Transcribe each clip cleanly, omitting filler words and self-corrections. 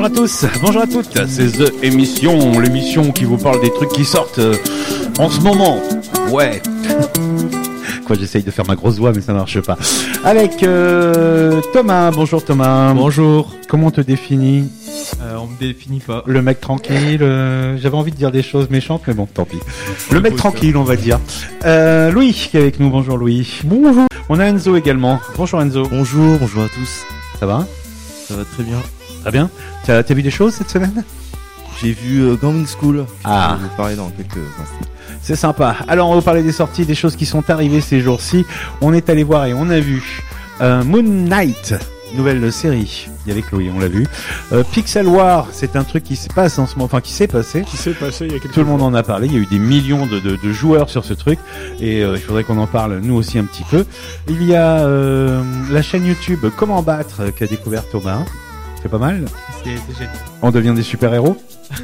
Bonjour à tous, bonjour à toutes, c'est The Émission, l'émission qui vous parle des trucs qui sortent en ce moment. Ouais. Quoi, j'essaye de faire ma grosse voix mais ça marche pas. Avec Thomas, bonjour Thomas. Bonjour. Comment on te définit? On me définit pas. Le mec tranquille, j'avais envie de dire des choses méchantes mais bon, tant pis. Le mec tranquille, on va dire. Louis qui est avec nous, bonjour Louis. Bonjour. On a Enzo également, bonjour Enzo. Bonjour, bonjour à tous. Ça va? Ça va très bien. Très bien. T'as vu des choses cette semaine? J'ai vu Going School. Ah. Je vais vous parler dans quelques instants. C'est sympa. Alors on va vous parler des sorties, des choses qui sont arrivées ces jours-ci. On est allé voir et on a vu Moon Knight, nouvelle série. Il y avait Chloé, on l'a vu. Pixel War, c'est un truc qui se passe en ce moment, enfin qui s'est passé. Qui s'est passé il y a quelques Tout le monde en a parlé. Il y a eu des millions de joueurs sur ce truc et il faudrait qu'on en parle nous aussi un petit peu. Il y a la chaîne YouTube Comment Battre qu'a découvert Thomas. C'est pas mal. C'est génial. On devient des super-héros.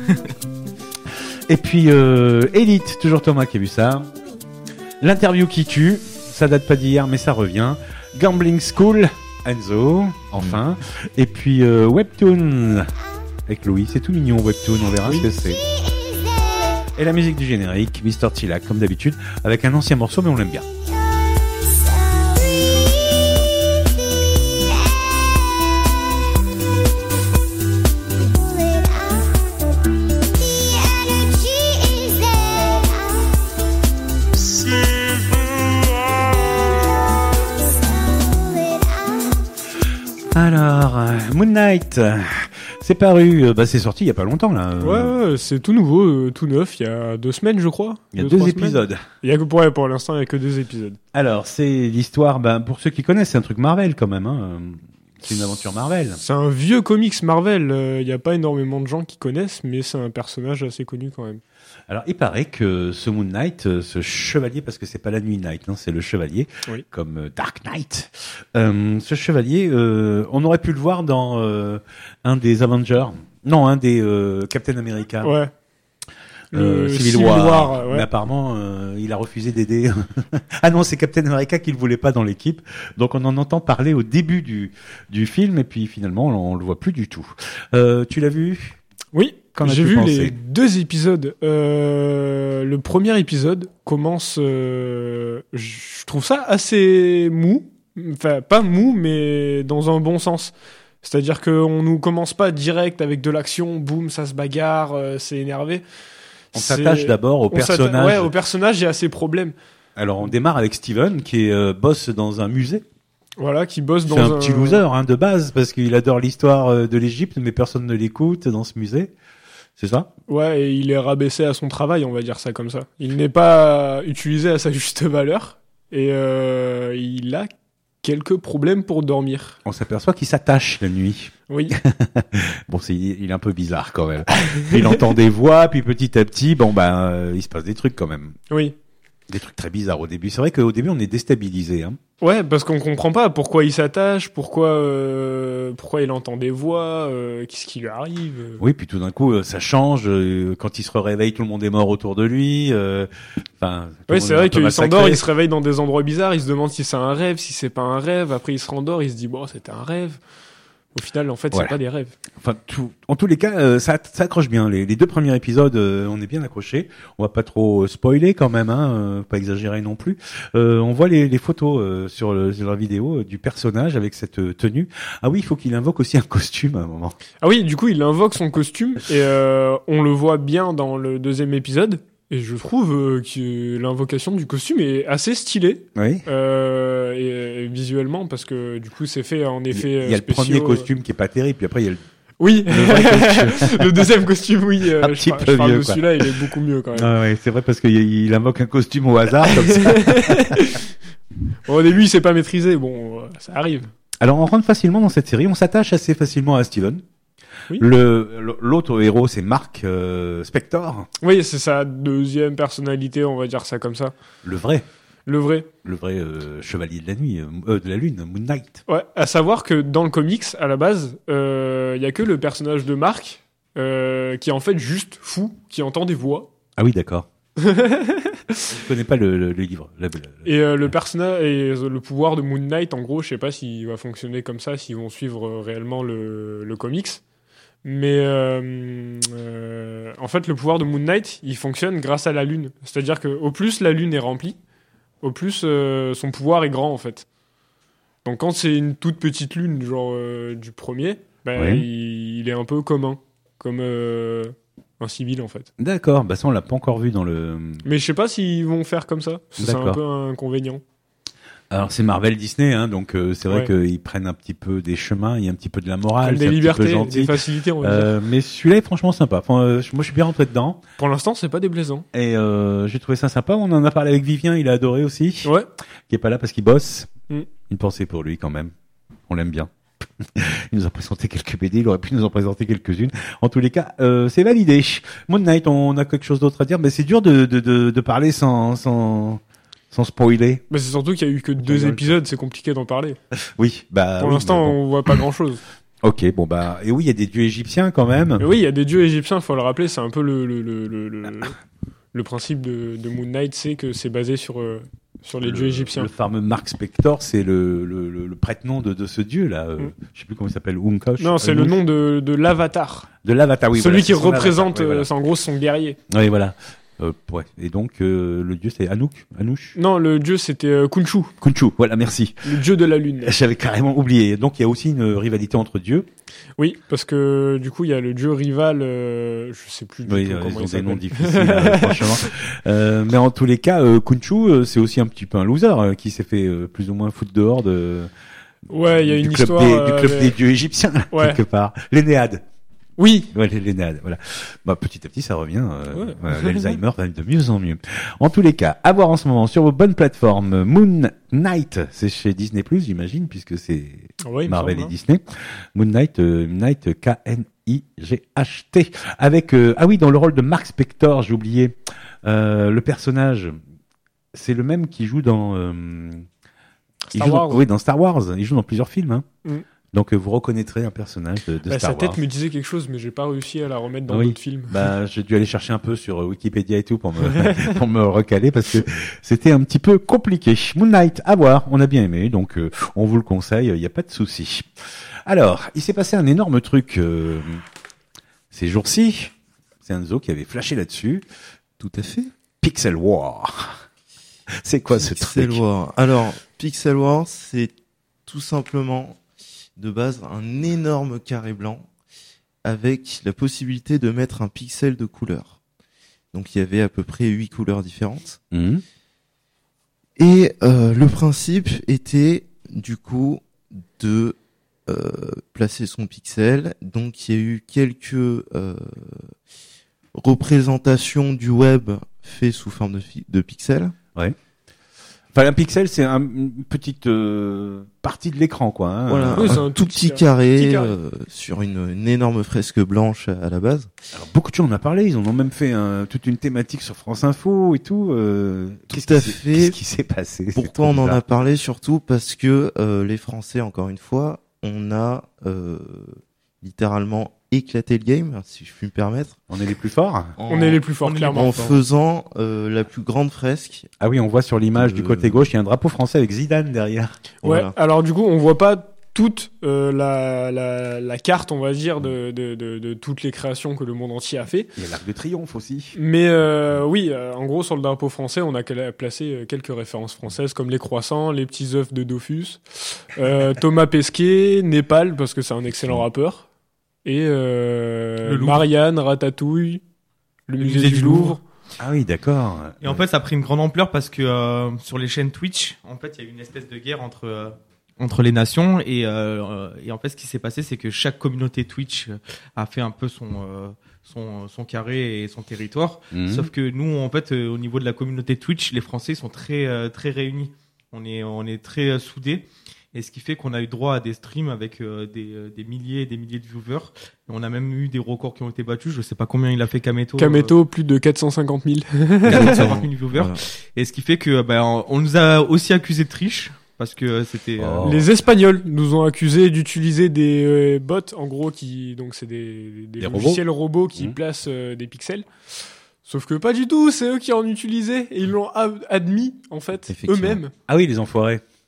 Et puis Elite, toujours Thomas qui a vu ça. L'interview qui tue, ça date pas d'hier mais ça revient. Gambling School, Enzo, enfin. Et puis Webtoon avec Louis, c'est tout mignon Webtoon, on verra ce que c'est. Et la musique du générique, Mr. Chillac comme d'habitude, avec un ancien morceau mais on l'aime bien. Alors, Moon Knight, c'est paru, c'est sorti il y a pas longtemps là. Ouais, c'est tout nouveau, tout neuf, il y a 2 semaines je crois. Il y a 2 épisodes. Il y a que pour l'instant il y a que 2 épisodes. Alors, c'est l'histoire, pour ceux qui connaissent, c'est un truc Marvel quand même, hein. C'est une aventure Marvel. C'est un vieux comics Marvel, il n'y a pas énormément de gens qui connaissent, mais c'est un personnage assez connu quand même. Alors, il paraît que ce Moon Knight, ce chevalier, parce que c'est pas la nuit Knight, non, c'est le chevalier, oui. Comme Dark Knight. Ce chevalier, on aurait pu le voir dans un des Avengers, non, un des Captain America. Ouais. Civil War, ouais. Mais apparemment il a refusé d'aider. Ah non, c'est Captain America qui le voulait pas dans l'équipe. Donc on en entend parler au début du film et puis finalement on le voit plus du tout. Tu l'as vu? Oui. Qu'en j'ai as-tu vu pensé? les 2 épisodes. Le premier épisode commence, je trouve ça assez mou. Enfin, pas mou, mais dans un bon sens. C'est-à-dire qu'on nous commence pas direct avec de l'action, boum, ça se bagarre, c'est énervé. On s'attache d'abord au personnage. Ouais, au personnage, il y a ses problèmes. Alors on démarre avec Steven qui est boss dans un musée. Voilà, qui bosse dans C'est un petit loser de base parce qu'il adore l'histoire de l'Égypte, mais personne ne l'écoute dans ce musée. C'est ça? Ouais, et il est rabaissé à son travail, on va dire ça comme ça. Il n'est pas utilisé à sa juste valeur et il a quelques problèmes pour dormir. On s'aperçoit qu'il s'attache la nuit. Oui. Bon, il est un peu bizarre quand même. Il entend des voix, puis petit à petit, il se passe des trucs quand même. Oui. Des trucs très bizarres au début. C'est vrai qu'au début, on est déstabilisé. Hein. Ouais, parce qu'on comprend pas pourquoi il s'attache, pourquoi il entend des voix, qu'est-ce qui lui arrive. Oui, puis tout d'un coup, ça change. Quand il se réveille, tout le monde est mort autour de lui. Oui, c'est vrai qu'il s'endort, il se réveille dans des endroits bizarres, il se demande si c'est un rêve, si c'est pas un rêve. Après, il se rendort, il se dit, bon, c'était un rêve. Au final, en fait, voilà. C'est pas des rêves. Enfin, en tous les cas, ça accroche bien. Les 2 premiers épisodes, on est bien accrochés. On va pas trop spoiler quand même, hein, pas exagérer non plus. On voit les photos sur la vidéo du personnage avec cette tenue. Ah oui, il faut qu'il invoque aussi un costume à un moment. Ah oui, du coup, il invoque son costume et on le voit bien dans le 2e épisode. Et je trouve que l'invocation du costume est assez stylée. Oui. Et visuellement, parce que du coup, c'est fait en effet Il y a le premier costume qui est pas terrible, puis après il y a le oui, vrai costume. le 2e costume, oui. Un petit peu je parle vieux, de quoi. celui-là, il est beaucoup mieux quand même. Ah ouais, c'est vrai parce qu'il invoque un costume au hasard comme ça. Bon, au début, il s'est pas maîtrisé. Bon, ça arrive. Alors on rentre facilement dans cette série, on s'attache assez facilement à Steven. Oui. L'autre héros, c'est Mark Spector. Oui, c'est sa 2e personnalité, on va dire ça comme ça. Le vrai chevalier de la nuit, de la lune, Moon Knight. Ouais, à savoir que dans le comics, à la base, y a que le personnage de Mark qui est en fait juste fou, qui entend des voix. Ah oui, d'accord. Je connais pas le livre. Et le personnage et le pouvoir de Moon Knight, en gros, je sais pas s'il va fonctionner comme ça, s'ils vont suivre réellement le comics. Mais en fait, le pouvoir de Moon Knight, il fonctionne grâce à la lune. C'est-à-dire que au plus la lune est remplie, au plus son pouvoir est grand en fait. Donc quand c'est une toute petite lune, genre du premier, Oui. il est un peu commun, comme un civil en fait. D'accord, bah ça on l'a pas encore vu dans le... Mais je sais pas s'ils vont faire comme ça, parce que c'est un D'accord. peu un inconvénient. Alors c'est Marvel Disney, hein, donc c'est vrai Ouais. qu'ils prennent un petit peu des chemins, il y a un petit peu de la morale, Comme c'est des un petit peu libertés, gentil. des facilités, on va dire. Mais celui-là est franchement sympa. Enfin, moi je suis bien rentré dedans Pour l'instant, c'est pas déplaisant. et j'ai trouvé ça sympa. On en a parlé avec Vivien, il a adoré aussi. Ouais. Qui est pas là parce qu'il bosse. Mm. Une pensée pour lui quand même. On l'aime bien. Il nous a présenté quelques BD, il aurait pu nous en présenter quelques-unes. En tous les cas, c'est validé. Moon Knight, on a quelque chose d'autre à dire, mais c'est dur de parler sans spoiler. Mais c'est surtout qu'il y a eu que 2 rigole. épisodes, c'est compliqué d'en parler. Oui, bah. Pour oui, l'instant, mais bon. on voit pas grand-chose. Ok, bon bah, et oui, il y a des dieux égyptiens quand même. Mais oui, il y a des dieux égyptiens, faut le rappeler, c'est un peu le principe de Moon Knight, c'est que c'est basé sur les dieux égyptiens. Le fameux Mark Spector, c'est le prête-nom de ce dieu là. Je sais plus comment il s'appelle, Unkosh. Non, c'est le nom de l'avatar. de l'avatar. Oui, Celui voilà, qui c'est son représente, avatar, oui, voilà. c'est en gros son guerrier. Oui, voilà. Ouais. Et donc le dieu c'est Anouch. Non, le dieu c'était Khonshu, Khonshu. Voilà, merci. le dieu de la lune. J'avais carrément oublié. Donc il y a aussi une rivalité entre dieux. Oui, parce que du coup il y a le dieu rival, je sais plus du Oui, tout ils comment ont il des noms s'appelle. difficiles, franchement. Mais en tous les cas, Khonshu, c'est aussi un petit peu un loser qui s'est fait plus ou moins foutre dehors Ouais, il y a du une club histoire. du club des dieux égyptiens Ouais. quelque part. L'Énéade. Oui. Ouais, l'Énéade, voilà. Bah, petit à petit, ça revient. Ouais. Voilà, l'Alzheimer va de mieux en mieux. En tous les cas, à voir en ce moment sur vos bonnes plateformes. Moon Knight, c'est chez Disney+, j'imagine, puisque c'est Ouais, il me Marvel semble, et hein. Disney. Moon Knight, Knight K-N-I-G-H-T. Avec, ah oui, dans le rôle de Mark Spector, j'ai oublié, le personnage, c'est le même qui joue dans... il Star joue Wars. oui, dans Star Wars. Il joue dans plusieurs films. Hein. Mm. Donc vous reconnaîtrez un personnage de Bah, Star sa tête Wars. me disait quelque chose, mais j'ai pas réussi à la remettre dans Oui. d'autres films. Bah, j'ai dû aller chercher un peu sur Wikipédia et tout pour me pour me recaler parce que c'était un petit peu compliqué. Moon Knight, à voir, on a bien aimé, donc on vous le conseille, il n'y a pas de souci. Alors, il s'est passé un énorme truc ces jours-ci. C'est Enzo qui avait flashé là-dessus. Tout à fait. Pixel War. C'est quoi ce Pixel truc? War. Alors, Pixel War, c'est tout simplement de base un énorme carré blanc avec la possibilité de mettre un pixel de couleur. Donc il y avait à peu près 8 couleurs différentes. Mhm. Et le principe était du coup de placer son pixel. Donc il y a eu quelques représentations du web fait sous forme de pixels. Enfin, un pixel, c'est une petite partie de l'écran, quoi. Hein. Voilà, Oui, c'est un un tout tout petit petit carré. carré, sur une énorme fresque blanche à la base. Alors, beaucoup de gens en ont parlé, ils en ont même fait toute une thématique sur France Info et tout. Tout à fait. Qu'est-ce qui s'est passé? C'est Pourquoi trop on en bizarre. a parlé? Surtout parce que les Français, encore une fois, on a littéralement éclaté le game, si je puis me permettre. On est les plus forts? On est les plus forts, clairement. En faisant la plus grande fresque. Ah oui, on voit sur l'image du côté gauche, il y a un drapeau français avec Zidane derrière. Ouais. Voilà. Alors du coup, on voit pas toute la carte, on va dire, de toutes les créations que le monde entier a fait. Il y a l'Arc de Triomphe aussi. Mais oui, en gros, sur le drapeau français, on a placé quelques références françaises comme les croissants, les petits œufs de Dofus, Thomas Pesquet, Népal, parce que c'est un excellent rappeur, et Louvre. Marianne, Ratatouille, le musée du Louvre. Ah oui, d'accord. Et en fait, ça a pris une grande ampleur parce que sur les chaînes Twitch, en fait, il y a eu une espèce de guerre entre les nations et en fait, ce qui s'est passé, c'est que chaque communauté Twitch a fait un peu son carré et son territoire. Mhm. Sauf que nous, en fait, au niveau de la communauté Twitch, les Français sont très très réunis. On est très soudés. Et ce qui fait qu'on a eu droit à des streams avec des milliers et des milliers de viewers. Et on a même eu des records qui ont été battus. Je sais pas combien il a fait Kameto. Kameto, plus de 450 000. 450 000 viewers. Voilà. Et ce qui fait que on nous a aussi accusé de triche parce que c'était Oh. Les Espagnols nous ont accusés d'utiliser des bots, en gros, donc c'est des Des logiciels robots qui Mhm. placent des pixels. Sauf que pas du tout, c'est eux qui en utilisaient et ils l'ont admis, en fait, Effectivement. eux-mêmes. Ah oui, les enfoirés.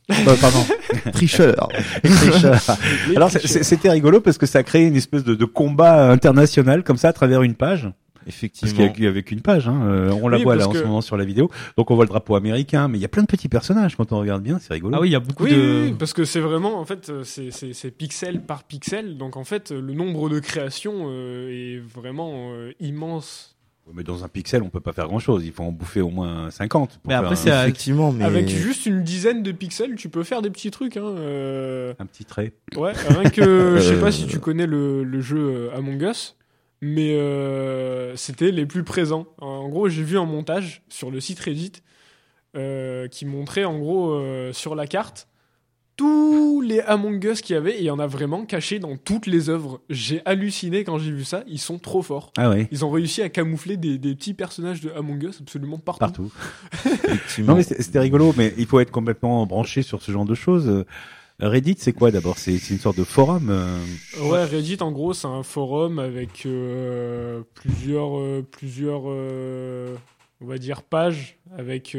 Pardon. Tricheur. Les Alors tricheurs. c'était rigolo parce que ça a créé une espèce de combat international comme ça à travers une page. Parce Effectivement. qu'il y avait qu'une page, hein. On la Oui, voit là parce en ce que- moment sur la vidéo. Donc on voit le drapeau américain, mais il y a plein de petits personnages quand on regarde bien, c'est rigolo. Ah oui, il y a beaucoup Oui, de. oui, parce que c'est vraiment, en fait, c'est pixel par pixel. Donc, en fait, le nombre de créations est vraiment immense. Ouais, mais dans un pixel, on peut pas faire grand-chose. Il faut en bouffer au moins 50. Pour Mais après, faire c'est Effectivement, mais Avec juste une dizaine de pixels, tu peux faire des petits trucs. Hein, un petit trait. Ouais, rien que, je sais pas si tu connais le jeu Among Us, mais c'était les plus présents. En gros, j'ai vu un montage sur le site Reddit qui montrait en gros sur la carte tous les Among Us qu'il y avait, et il y en a vraiment cachés dans toutes les œuvres. J'ai halluciné quand j'ai vu ça, ils sont trop forts. Ah ouais. Ils ont réussi à camoufler des petits personnages de Among Us absolument partout. Partout. effectivement. Non mais c'était rigolo, mais il faut être complètement branché sur ce genre de choses. Reddit, c'est quoi d'abord? C'est une sorte de forum. Ouais, Reddit, en gros, c'est un forum avec plusieurs, on va dire, pages avec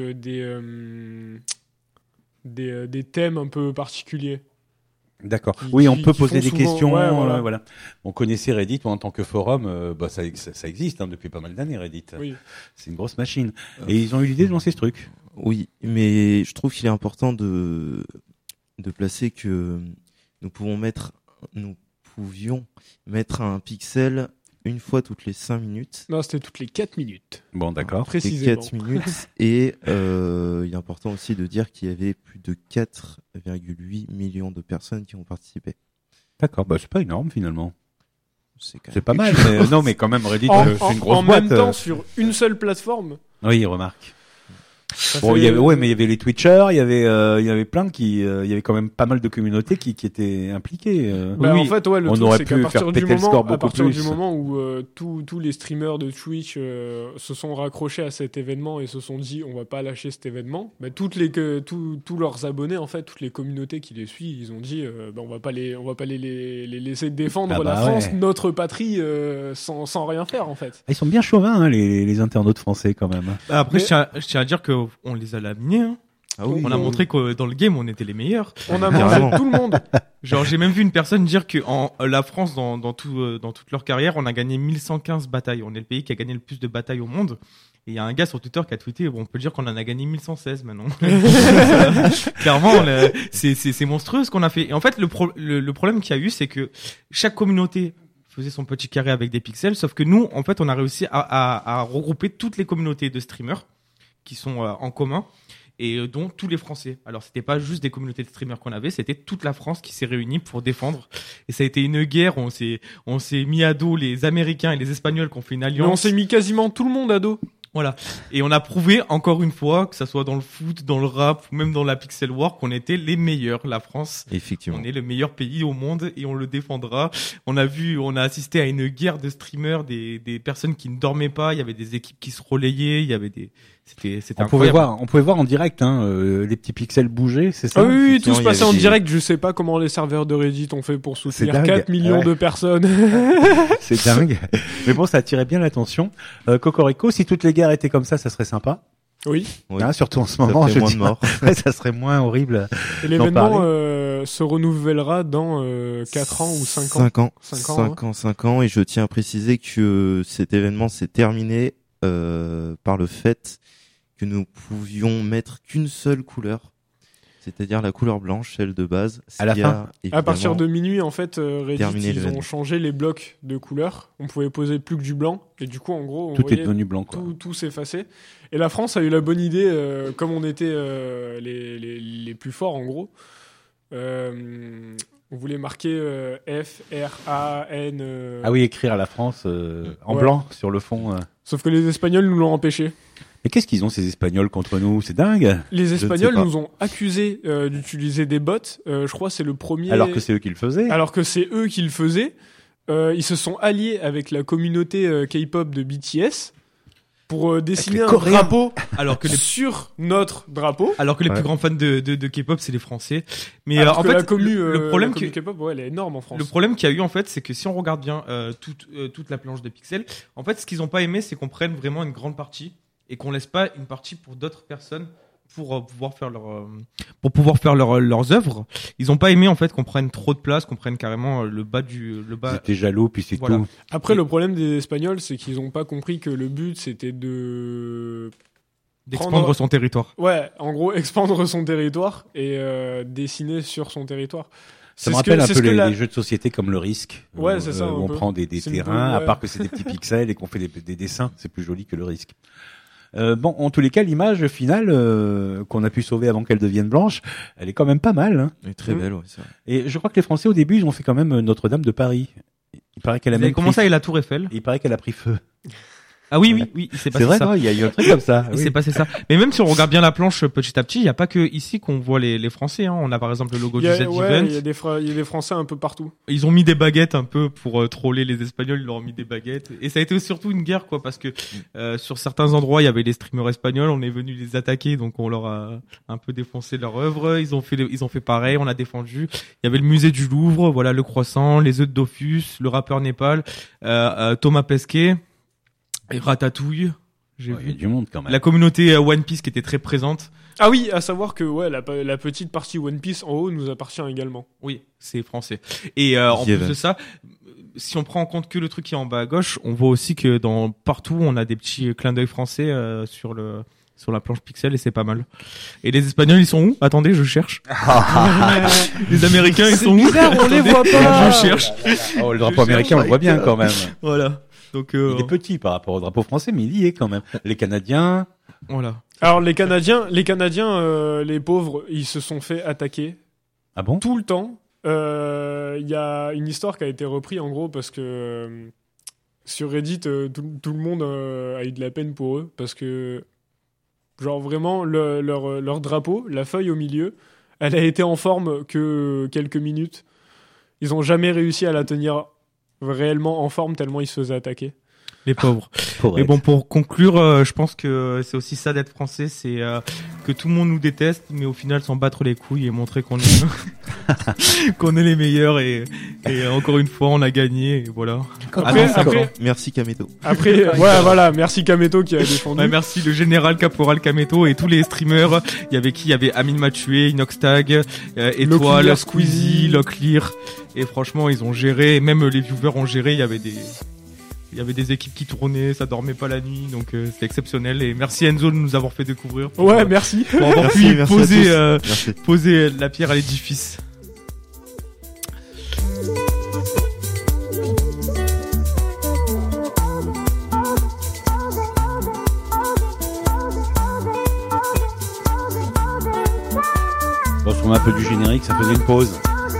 des thèmes un peu particuliers. D'accord. Qui- Oui, on qui- peut qui poser font des souvent- questions. ouais, voilà. Voilà. On connaissait Reddit en tant que forum. Bah ça existe hein, depuis pas mal d'années Reddit. Oui. C'est une grosse machine. Et ils ont eu l'idée de lancer ce truc. Oui, mais je trouve qu'il est important de placer que nous pouvions mettre un pixel une fois toutes les 5 minutes. Non, c'était toutes les 4 minutes. Bon, d'accord. Toutes les Précisément. 4 minutes. Et il est important aussi de dire qu'il y avait plus de 4,8 millions de personnes qui ont participé. D'accord. Bah c'est pas énorme finalement. C'est quand C'est même pas mal. Mais, non, mais quand même Reddit, c'est une grosse en boîte. même temps, sur une seule plateforme. Oui, remarque. ça Bon, fait- il y avait, ouais, mais il y avait les Twitchers, il y avait plein il y avait quand même pas mal de communautés qui étaient impliquées. Bah, Oui, en fait, ouais, le on truc, aurait c'est pu qu'à partir faire du péter le moment, score à beaucoup partir plus. du moment où tous les streamers de Twitch se sont raccrochés à cet événement et se sont dit on va pas lâcher cet événement, bah, tous leurs abonnés, en fait, toutes les communautés qui les suivent, ils ont dit bah, on va pas les laisser défendre Ah bah la France, ouais. notre patrie, sans rien faire, en fait. Ils sont bien chauvins, hein, les internautes français quand même. Après, Mais- je tiens à dire qu'on les a laminés. Hein. Ah oui, On a montré que dans le game, on était les meilleurs. On a Carrément. mangé tout le monde. Genre, j'ai même vu une personne dire que la France, dans toute leur carrière, on a gagné 1115 batailles. On est le pays qui a gagné le plus de batailles au monde. Et il y a un gars sur Twitter qui a tweeté, on peut dire qu'on en a gagné 1116 maintenant. Clairement, c'est monstrueux ce qu'on a fait. Et en fait, le problème qu'il y a eu, c'est que chaque communauté faisait son petit carré avec des pixels, sauf que nous, en fait, on a réussi à regrouper toutes les communautés de streamers qui sont en commun, et dont tous les Français. Alors, c'était pas juste des communautés de streamers qu'on avait, c'était toute la France qui s'est réunie pour défendre. Et ça a été une guerre, on s'est mis à dos les Américains et les Espagnols qui ont fait une Mais alliance. on s'est mis quasiment tout le monde à dos. Voilà. Et on a prouvé, encore une fois, que ça soit dans le foot, dans le rap, ou même dans la pixel war, qu'on était les meilleurs. La France, effectivement. on est le meilleur pays au monde et on le défendra. On a assisté à une guerre de streamers, des personnes qui ne dormaient pas, il y avait des équipes qui se relayaient, il y avait c'était On pouvait incroyable. voir en direct, hein, les petits pixels bouger, c'est ça? Ah oui, oui, tout effectivement, se il y passait en avait des- direct. Je sais pas comment les serveurs de Reddit ont fait pour soutenir dingue. 4 millions Ouais. de personnes. C'est dingue. Mais bon, ça attirait bien l'attention. Cocorico, si toutes les guerres étaient comme ça serait sympa. Oui. Oui. Hein, surtout en ce Ça moment, ferait je moins dis. de morts. Ouais, ça serait moins horrible. Et l'événement parler. se renouvellera dans 4 ans ou 5 ans. 5 ans. 5 ans, 5 ans. Et je tiens à préciser que cet événement s'est terminé par le fait que nous pouvions mettre qu'une seule couleur, c'est-à-dire la couleur blanche, celle de base. À la Ce qui fin. a, À partir évidemment, de minuit, en fait, Reddit, terminé ils ont l'événement. changé les blocs de couleurs. On pouvait poser plus que du blanc. Et du coup, en gros, on Tout est voyait devenu blanc, quoi. tout s'effacer. Et la France a eu la bonne idée, comme on était les plus forts, en gros. On voulait marquer F, R, A, N. Ah oui, écrire à la France en Ouais. blanc sur le fond. Sauf que les Espagnols nous l'ont empêché. Mais qu'est-ce qu'ils ont ces Espagnols contre nous? C'est dingue. Les ne sais Espagnols pas. nous ont accusés d'utiliser des bots. Je crois que c'est le premier. Alors que c'est eux qui le faisaient. Alors que c'est eux qui le faisaient. Ils se sont alliés avec la communauté K-pop de BTS pour dessiner les un Coréens. drapeau Alors que les sur notre drapeau. plus Ouais. grands fans de K-pop, c'est les Français. Mais Alors en que fait, la commu, le problème la commu que K-pop, ouais, elle est énorme en France. le problème qu'il y a eu en fait, c'est que si on regarde bien toute la planche de pixels, en fait, ce qu'ils ont pas aimé, c'est qu'on prenne vraiment une grande partie et qu'on laisse pas une partie pour d'autres personnes pour pouvoir faire leurs œuvres. Ils ont pas aimé en fait qu'on prenne trop de place, qu'on prenne carrément le bas. C'était jaloux, puis c'est Voilà. tout. Après, le problème des Espagnols, c'est qu'ils ont pas compris que le but, c'était D'expandre son territoire. Ouais, en gros, expandre son territoire et dessiner sur son territoire. Ça me rappelle un peu les jeux de société comme le Risque. Ouais, c'est ça. Où on prend des terrains, à part que c'est des petits pixels et qu'on fait des dessins, c'est plus joli que le Risque. Bon, en tous les cas, l'image finale qu'on a pu sauver avant qu'elle devienne blanche, elle est quand même pas mal. Hein. Elle est très belle, ouais, c'est vrai. Et je crois que les Français, au début, ils ont fait quand même Notre-Dame de Paris. Il paraît qu'elle a même commencé avec la Tour Eiffel. Il paraît qu'elle a pris feu. Ah oui, il s'est passé C'est vrai, ça. non, il y a eu un truc comme ça. Il Oui. s'est passé ça. Mais même si on regarde bien la planche petit à petit, il y a pas que ici qu'on voit les Français. Hein. On a par exemple le logo du Z-Event. Il y a des Français un peu partout. Ils ont mis des baguettes un peu pour troller les Espagnols. Ils leur ont mis des baguettes. Et ça a été surtout une guerre, quoi, parce que sur certains endroits, il y avait les streamers espagnols. On est venu les attaquer, donc on leur a un peu défoncé leur œuvre. Ils ont fait pareil. On a défendu. Il y avait le musée du Louvre, voilà, le croissant, les œufs de Dofus, le rappeur Népal, Thomas Pesquet. Et Ratatouille, j'ai Il y a vu. du monde quand même. La communauté One Piece qui était très présente. Ah oui, à savoir que la petite partie One Piece en haut nous appartient également. Oui, c'est français. Et en plus Event. de ça, si on prend en compte que le truc qui est en bas à gauche, on voit aussi que partout on a des petits clins d'œil français sur la planche pixel et c'est pas mal. Et les Espagnols ils sont où? Attendez, je cherche. Les Américains ils sont où? bizarre, on les Attendez, voit pas. Je cherche. Oh, le drapeau américain, on le voit bien quand même. Voilà. Donc Il est petit par rapport au drapeau français, mais il y est quand même. Les Canadiens. voilà. Alors les Canadiens, les pauvres, ils se sont fait attaquer Ah bon? tout le temps. Il y a une histoire qui a été reprise en gros parce que sur Reddit, tout le monde a eu de la peine pour eux parce que genre vraiment leur drapeau, la feuille au milieu, elle a été en forme que quelques minutes. Ils ont jamais réussi à la tenir réellement en forme tellement ils se faisaient attaquer. Les pauvres. Pour Et être. bon, pour conclure, je pense que c'est aussi ça d'être français, c'est que tout le monde nous déteste, mais au final s'en battre les couilles et montrer qu'on est qu'on est les meilleurs et encore une fois on a gagné et voilà. Après, Merci Kameto. voilà, merci Kameto qui a défendu. Ouais, merci le général caporal Kameto et tous les streamers. Il y avait qui? Il y avait Amine Mathieu, Inoxtag, Étoile, Locklear, Squeezie, Locklear. Et franchement, ils ont géré, même les viewers ont géré. Il y avait des équipes qui tournaient, ça dormait pas la nuit, donc c'était exceptionnel. Et merci Enzo de nous avoir fait découvrir. Ouais, merci. Pour avoir Merci, pu merci à poser, tous. Merci. poser la pierre à l'édifice. Bon, je trouve un peu du générique, ça faisait une pause.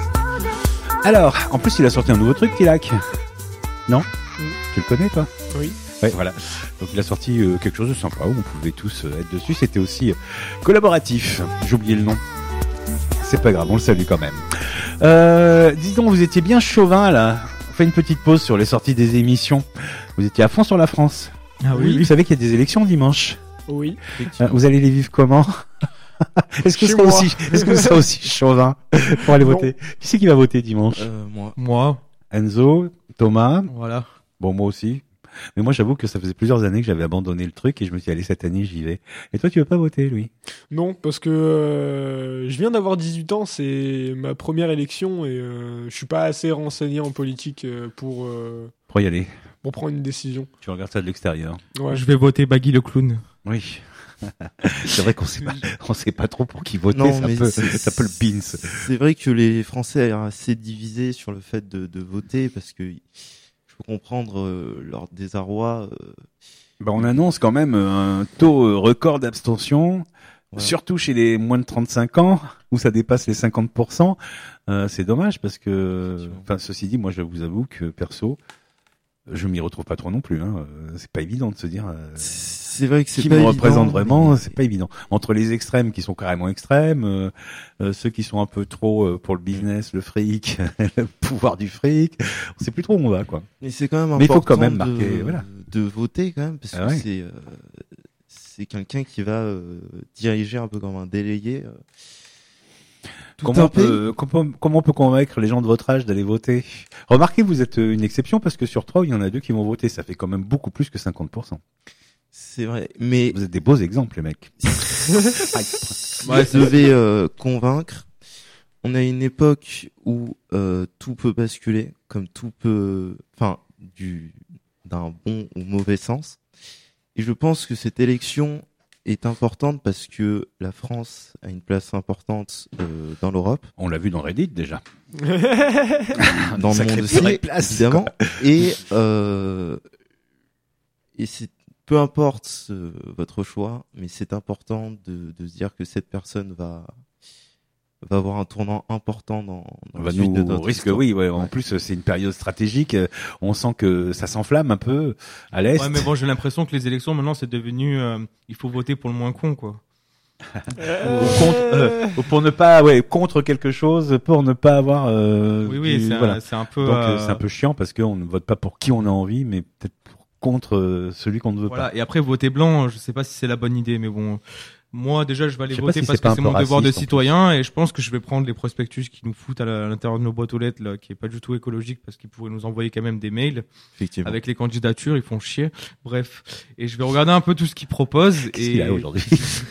Alors, en plus, il a sorti un nouveau truc, Tilak. Non? Tu le connais, toi? Oui. Ouais, voilà. Donc, il a sorti quelque chose de sympa où on pouvait tous être dessus. C'était aussi collaboratif. J'ai oublié le nom. C'est pas grave, on le salue quand même. Dis donc, vous étiez bien chauvin, là. On fait une petite pause sur les sorties des émissions. Vous étiez à fond sur la France. Ah Vous savez qu'il y a des élections dimanche. Oui. Vous allez les vivre comment? Est-ce que Chez ça moi. aussi, est-ce que ça aussi chauvin pour aller Non. voter? Qui c'est qui va voter dimanche? Moi. Moi, Enzo, Thomas, voilà. bon moi aussi. Mais moi j'avoue que ça faisait plusieurs années que j'avais abandonné le truc et je me suis dit allez cette année j'y vais. Et toi tu veux pas voter Louis? Non, parce que je viens d'avoir 18 ans, c'est ma première élection et je suis pas assez renseigné en politique pour Pour y aller. prendre une décision. Tu regardes ça de l'extérieur. Ouais. Je vais voter Baggy le clown. Oui. C'est vrai qu'on sait pas trop pour qui voter, Non, ça mais peut le beans. C'est vrai que les Français sont assez divisés sur le fait de voter parce que je peux comprendre leur désarroi. Ben, on annonce quand même un taux record d'abstention, Ouais. surtout chez les moins de 35 ans, où ça dépasse les 50%. C'est dommage parce que, enfin, ceci dit, moi je vous avoue que perso, je m'y retrouve pas trop non plus. Hein. C'est pas évident de se dire C'est vrai que c'est qui pas me évident, représente vraiment. mais- C'est pas évident. Entre les extrêmes qui sont carrément extrêmes, ceux qui sont un peu trop pour le business, le fric, le pouvoir du fric, on sait plus trop où on va quoi. Mais c'est quand même Mais il faut important quand même marquer, voilà. de voter quand même parce Ah que ouais. c'est quelqu'un qui va diriger un peu comme un délégué. Tout Comment un on, pays. comment on peut convaincre les gens de votre âge d'aller voter? Remarquez, vous êtes une exception parce que sur 3, il y en a 2 qui vont voter. Ça fait quand même beaucoup plus que 50%. C'est vrai, mais Vous êtes des beaux exemples, les mecs. je devais convaincre. On a une époque où tout peut basculer, comme tout peut, enfin, d'un bon ou mauvais sens. Et je pense que cette élection est importante parce que la France a une place importante dans l'Europe, On l'a vu dans Reddit déjà. dans le Sacrée monde aussi, place, évidemment. Et c'est peu importe votre choix, mais c'est important de se dire que cette personne va avoir un tournant important dans On va la suite de nous notre risque, histoire. oui, ouais. En plus, c'est une période stratégique. On sent que ça s'enflamme un peu à l'est. Ouais, mais bon, j'ai l'impression que les élections maintenant c'est devenu, il faut voter pour le moins con, quoi. Pour ne pas, contre quelque chose, pour ne pas avoir. Oui, voilà. c'est un peu. Donc c'est un peu chiant parce qu'on ne vote pas pour qui on a envie, mais peut-être contre celui qu'on ne veut Voilà. pas. Et après, voter blanc, je sais pas si c'est la bonne idée, mais bon. Moi, déjà, je vais aller Je sais pas voter si parce c'est pas que un c'est peu mon devoir de raciste, en citoyen et je pense que je vais prendre les prospectus qui nous foutent à l'intérieur de nos boîtes aux lettres, là, qui est pas du tout écologique parce qu'ils pourraient nous envoyer quand même des mails Effectivement. avec les candidatures, ils font chier. Bref. Et je vais regarder un peu tout ce qu'ils proposent Qu'est-ce qu'il a aujourd'hui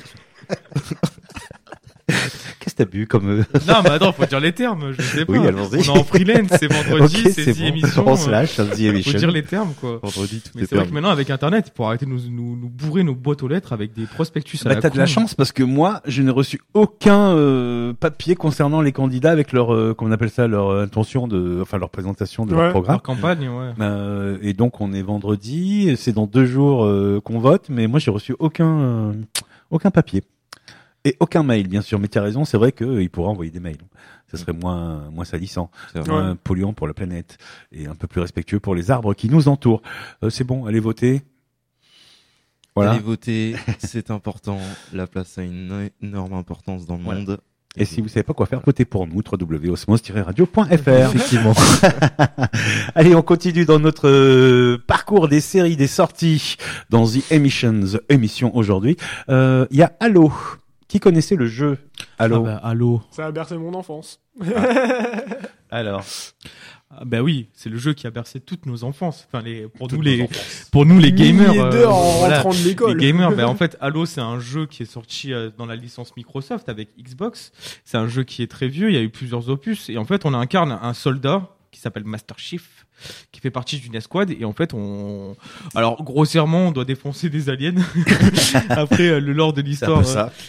Qu'est-ce que t'as bu comme Non, mais attends, faut dire les termes, je sais pas. Oui, allons-y. On est en freelance, c'est vendredi, Ok, c'est The bon. Émission. On se lâche, ça se dit Faut émission. dire les termes, quoi. Vendredi, tout Mais est c'est vrai que permis. maintenant, avec Internet, pour arrêter de nous bourrer nos boîtes aux lettres avec des prospectus à Bah, la t'as de la con. chance parce que moi, je n'ai reçu aucun papier concernant les candidats avec leur, comment on appelle ça, leur intention leur présentation de leur Ouais. programme. Leur campagne, ouais. Et donc on est vendredi, c'est dans 2 jours qu'on vote, mais moi j'ai reçu aucun papier et aucun mail, bien sûr. Mais tu as raison, c'est vrai qu'il pourra envoyer des mails. Ça serait moins salissant, C'est vrai. moins polluant pour la planète et un peu plus respectueux pour les arbres qui nous entourent. C'est bon, allez voter. Voilà. Allez voter, c'est important. La place a une énorme importance dans le Voilà. monde. Et si vous savez pas quoi faire, votez pour nous, www.osmos-radio.fr. Effectivement. Allez, on continue dans notre parcours des séries, des sorties dans The émission aujourd'hui. Il y a Halo. Qui connaissait le jeu Halo? Halo. Ça a bercé mon enfance. Alors, Ah, bah oui, c'est le jeu qui a bercé toutes nos enfances. Enfin, pour nous les gamers. Milliers d'heures en voilà. rentrant de l'école. Les gamers, en fait, Halo, c'est un jeu qui est sorti dans la licence Microsoft avec Xbox. C'est un jeu qui est très vieux. Il y a eu plusieurs opus. Et en fait, on incarne un soldat qui s'appelle Master Chief, qui fait partie d'une escouade. Et en fait, alors grossièrement, on doit défoncer des aliens. Après, le lore de l'histoire,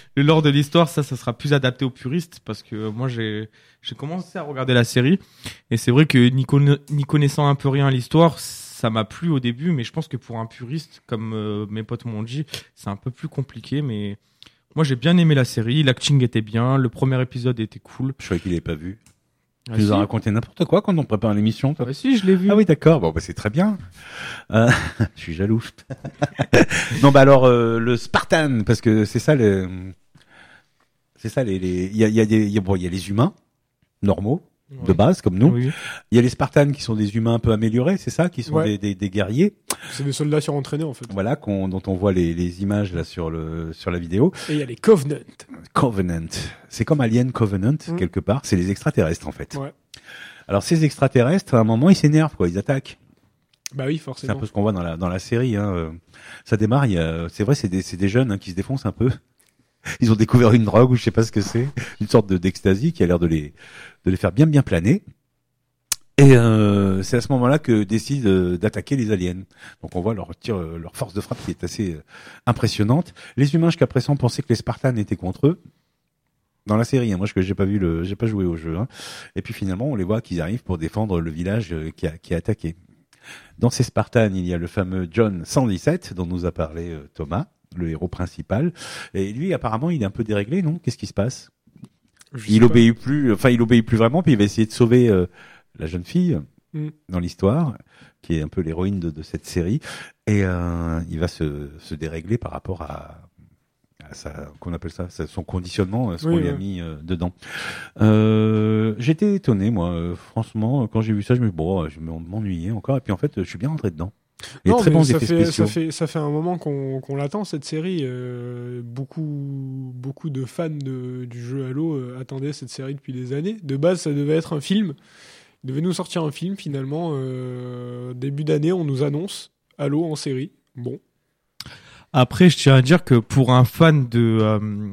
ça sera plus adapté aux puristes parce que moi, j'ai commencé à regarder la série et c'est vrai que n'y connaissant un peu rien à l'histoire, ça m'a plu au début, mais je pense que pour un puriste, comme mes potes m'ont dit, c'est un peu plus compliqué, mais moi j'ai bien aimé la série, l'acting était bien, le premier épisode était cool. je croyais qu'il l'avait pas vu. Ah, Tu nous as si. raconté n'importe quoi quand on prépare l'émission, toi. Ah, si, je l'ai vu. Ah oui, d'accord. Bon, bah, c'est très bien. Je suis jaloux. Non, bah alors le Spartan, parce que c'est ça les, il y a les humains normaux de Ouais. base comme nous. Oui. Il y a les Spartans qui sont des humains un peu améliorés, c'est ça, qui sont Ouais. des guerriers. C'est des soldats surentraînés en fait. Voilà, dont on voit les images là sur la vidéo. Et il y a les Covenant. Covenant, c'est comme Alien Covenant quelque part. C'est les extraterrestres en fait. Ouais. Alors ces extraterrestres, à un moment, ils s'énervent quoi, ils attaquent. Bah oui, C'est forcément. un peu ce qu'on voit dans la série. Hein. Ça démarre, c'est vrai, c'est des jeunes qui se défoncent un peu. Ils ont découvert une drogue ou je sais pas ce que c'est, une sorte d'ecstasy qui a l'air de les faire bien planer. Et c'est à ce moment-là que décident d'attaquer les aliens. Donc on voit leur force de frappe qui est assez impressionnante. Les humains jusqu'à présent pensaient que les Spartans étaient contre eux. Dans la série, hein, moi j'ai pas joué au jeu. Hein. Et puis finalement, on les voit qu'ils arrivent pour défendre le village qui est attaqué. Dans ces Spartans, il y a le fameux John 117 dont nous a parlé Thomas, le héros principal. Et lui, apparemment, il est un peu déréglé, non? Qu'est-ce qui se passe? Il obéit plus vraiment, puis il va essayer de sauver la jeune fille dans l'histoire, qui est un peu l'héroïne de cette série, et il va se dérégler par rapport à qu'on appelle ça, son conditionnement, ce qu'on lui a mis dedans. J'étais étonné, moi, franchement, quand j'ai vu ça, je me suis dit, bon, je vais m'ennuyer encore, et puis en fait, je suis bien rentré dedans. Il y a très bons effets spéciaux. Ça fait un moment qu'on l'attend cette série. Beaucoup de fans du jeu Halo attendaient cette série depuis des années. De base, ça devait être un film. Il devait nous sortir un film finalement. Début d'année, on nous annonce Halo en série. Bon. Après, je tiens à dire que pour un fan de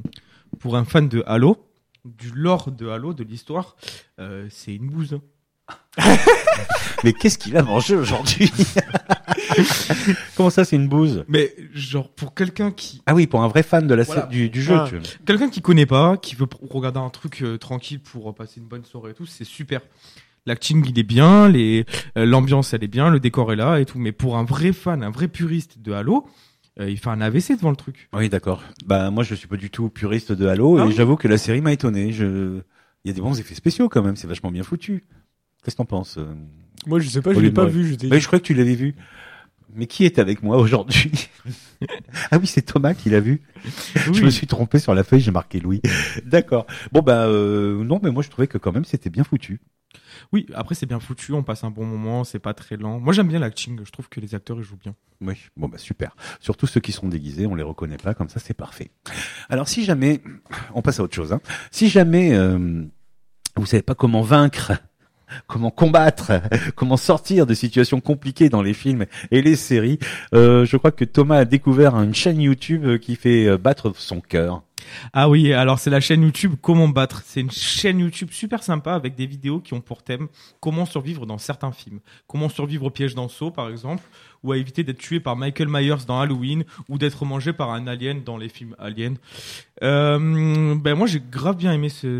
Halo, du lore de Halo, de l'histoire, c'est une bouse. Mais qu'est-ce qu'il a mangé aujourd'hui? Comment ça, c'est une bouse? Mais genre pour quelqu'un qui Ah oui, pour un vrai fan de Voilà. du jeu. Ah. Tu vois. quelqu'un qui connaît pas, qui veut regarder un truc tranquille pour passer une bonne soirée et tout, c'est super. L'acting il est bien, l'ambiance elle est bien, le décor est là et tout. Mais pour un vrai fan, un vrai puriste de Halo, il fait un AVC devant le truc. Oui, d'accord. Bah moi, je suis pas du tout puriste de Halo Ah et oui. j'avoue que la série m'a étonné. Il y a des bons effets spéciaux quand même. C'est vachement bien foutu. Qu'est-ce que t'en penses? Moi, je sais pas, je Olivier l'ai pas Moret. vu. Mais je crois que tu l'avais vu. Mais qui est avec moi aujourd'hui? Ah oui, c'est Thomas qui l'a vu. Je me suis trompé sur la feuille, j'ai marqué Louis. D'accord. Bon bah non, mais moi je trouvais que quand même c'était bien foutu. Oui, après c'est bien foutu, on passe un bon moment, c'est pas très lent. Moi j'aime bien l'acting, je trouve que les acteurs ils jouent bien. Oui. Bon bah super. Surtout ceux qui sont déguisés, on les reconnaît pas, comme ça c'est parfait. Alors si jamais, on passe à autre chose. Hein. Si jamais vous savez pas comment vaincre, comment combattre, comment sortir de situations compliquées dans les films et les séries, je crois que Thomas a découvert une chaîne YouTube qui fait battre son cœur. Ah oui, alors c'est la chaîne YouTube Comment Battre. C'est une chaîne YouTube super sympa avec des vidéos qui ont pour thème comment survivre dans certains films. Comment survivre au piège d'un seau par exemple, ou à éviter d'être tué par Michael Myers dans Halloween, ou d'être mangé par un alien dans les films Aliens. Ben moi j'ai grave bien aimé ces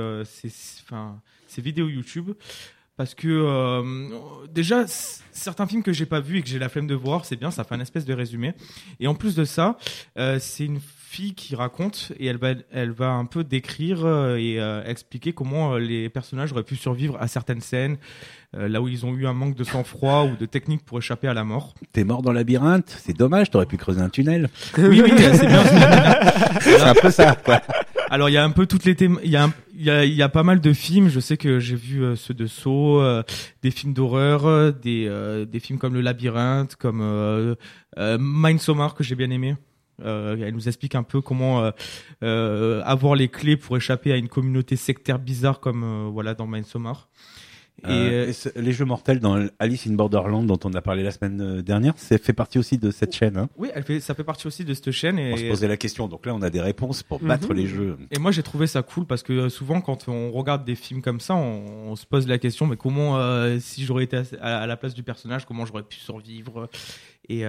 vidéos YouTube. Parce que déjà certains films que j'ai pas vus et que j'ai la flemme de voir, c'est bien, ça fait un espèce de résumé. Et en plus de ça, c'est une fille qui raconte et elle va un peu décrire et expliquer comment les personnages auraient pu survivre à certaines scènes, là où ils ont eu un manque de sang-froid ou de technique pour échapper à la mort. T'es mort dans le labyrinthe, c'est dommage, t'aurais pu creuser un tunnel. Oui, c'est bien. C'est un peu ça, quoi. Alors il y a un peu toutes les thèmes, il y a pas mal de films, je sais que j'ai vu ceux de Saw, des films d'horreur, des films comme Le Labyrinthe, comme Midsommar que j'ai bien aimé. Elle nous explique un peu comment avoir les clés pour échapper à une communauté sectaire bizarre comme voilà dans Midsommar. Et les jeux mortels dans Alice in Borderland dont on a parlé la semaine dernière, ça fait partie aussi de cette chaîne. Hein. Oui, ça fait partie aussi de cette chaîne. On se posait la question, donc là on a des réponses pour battre les jeux. Et moi j'ai trouvé ça cool parce que souvent quand on regarde des films comme ça, on se pose la question mais comment si j'aurais été à la place du personnage, comment j'aurais pu survivre. Il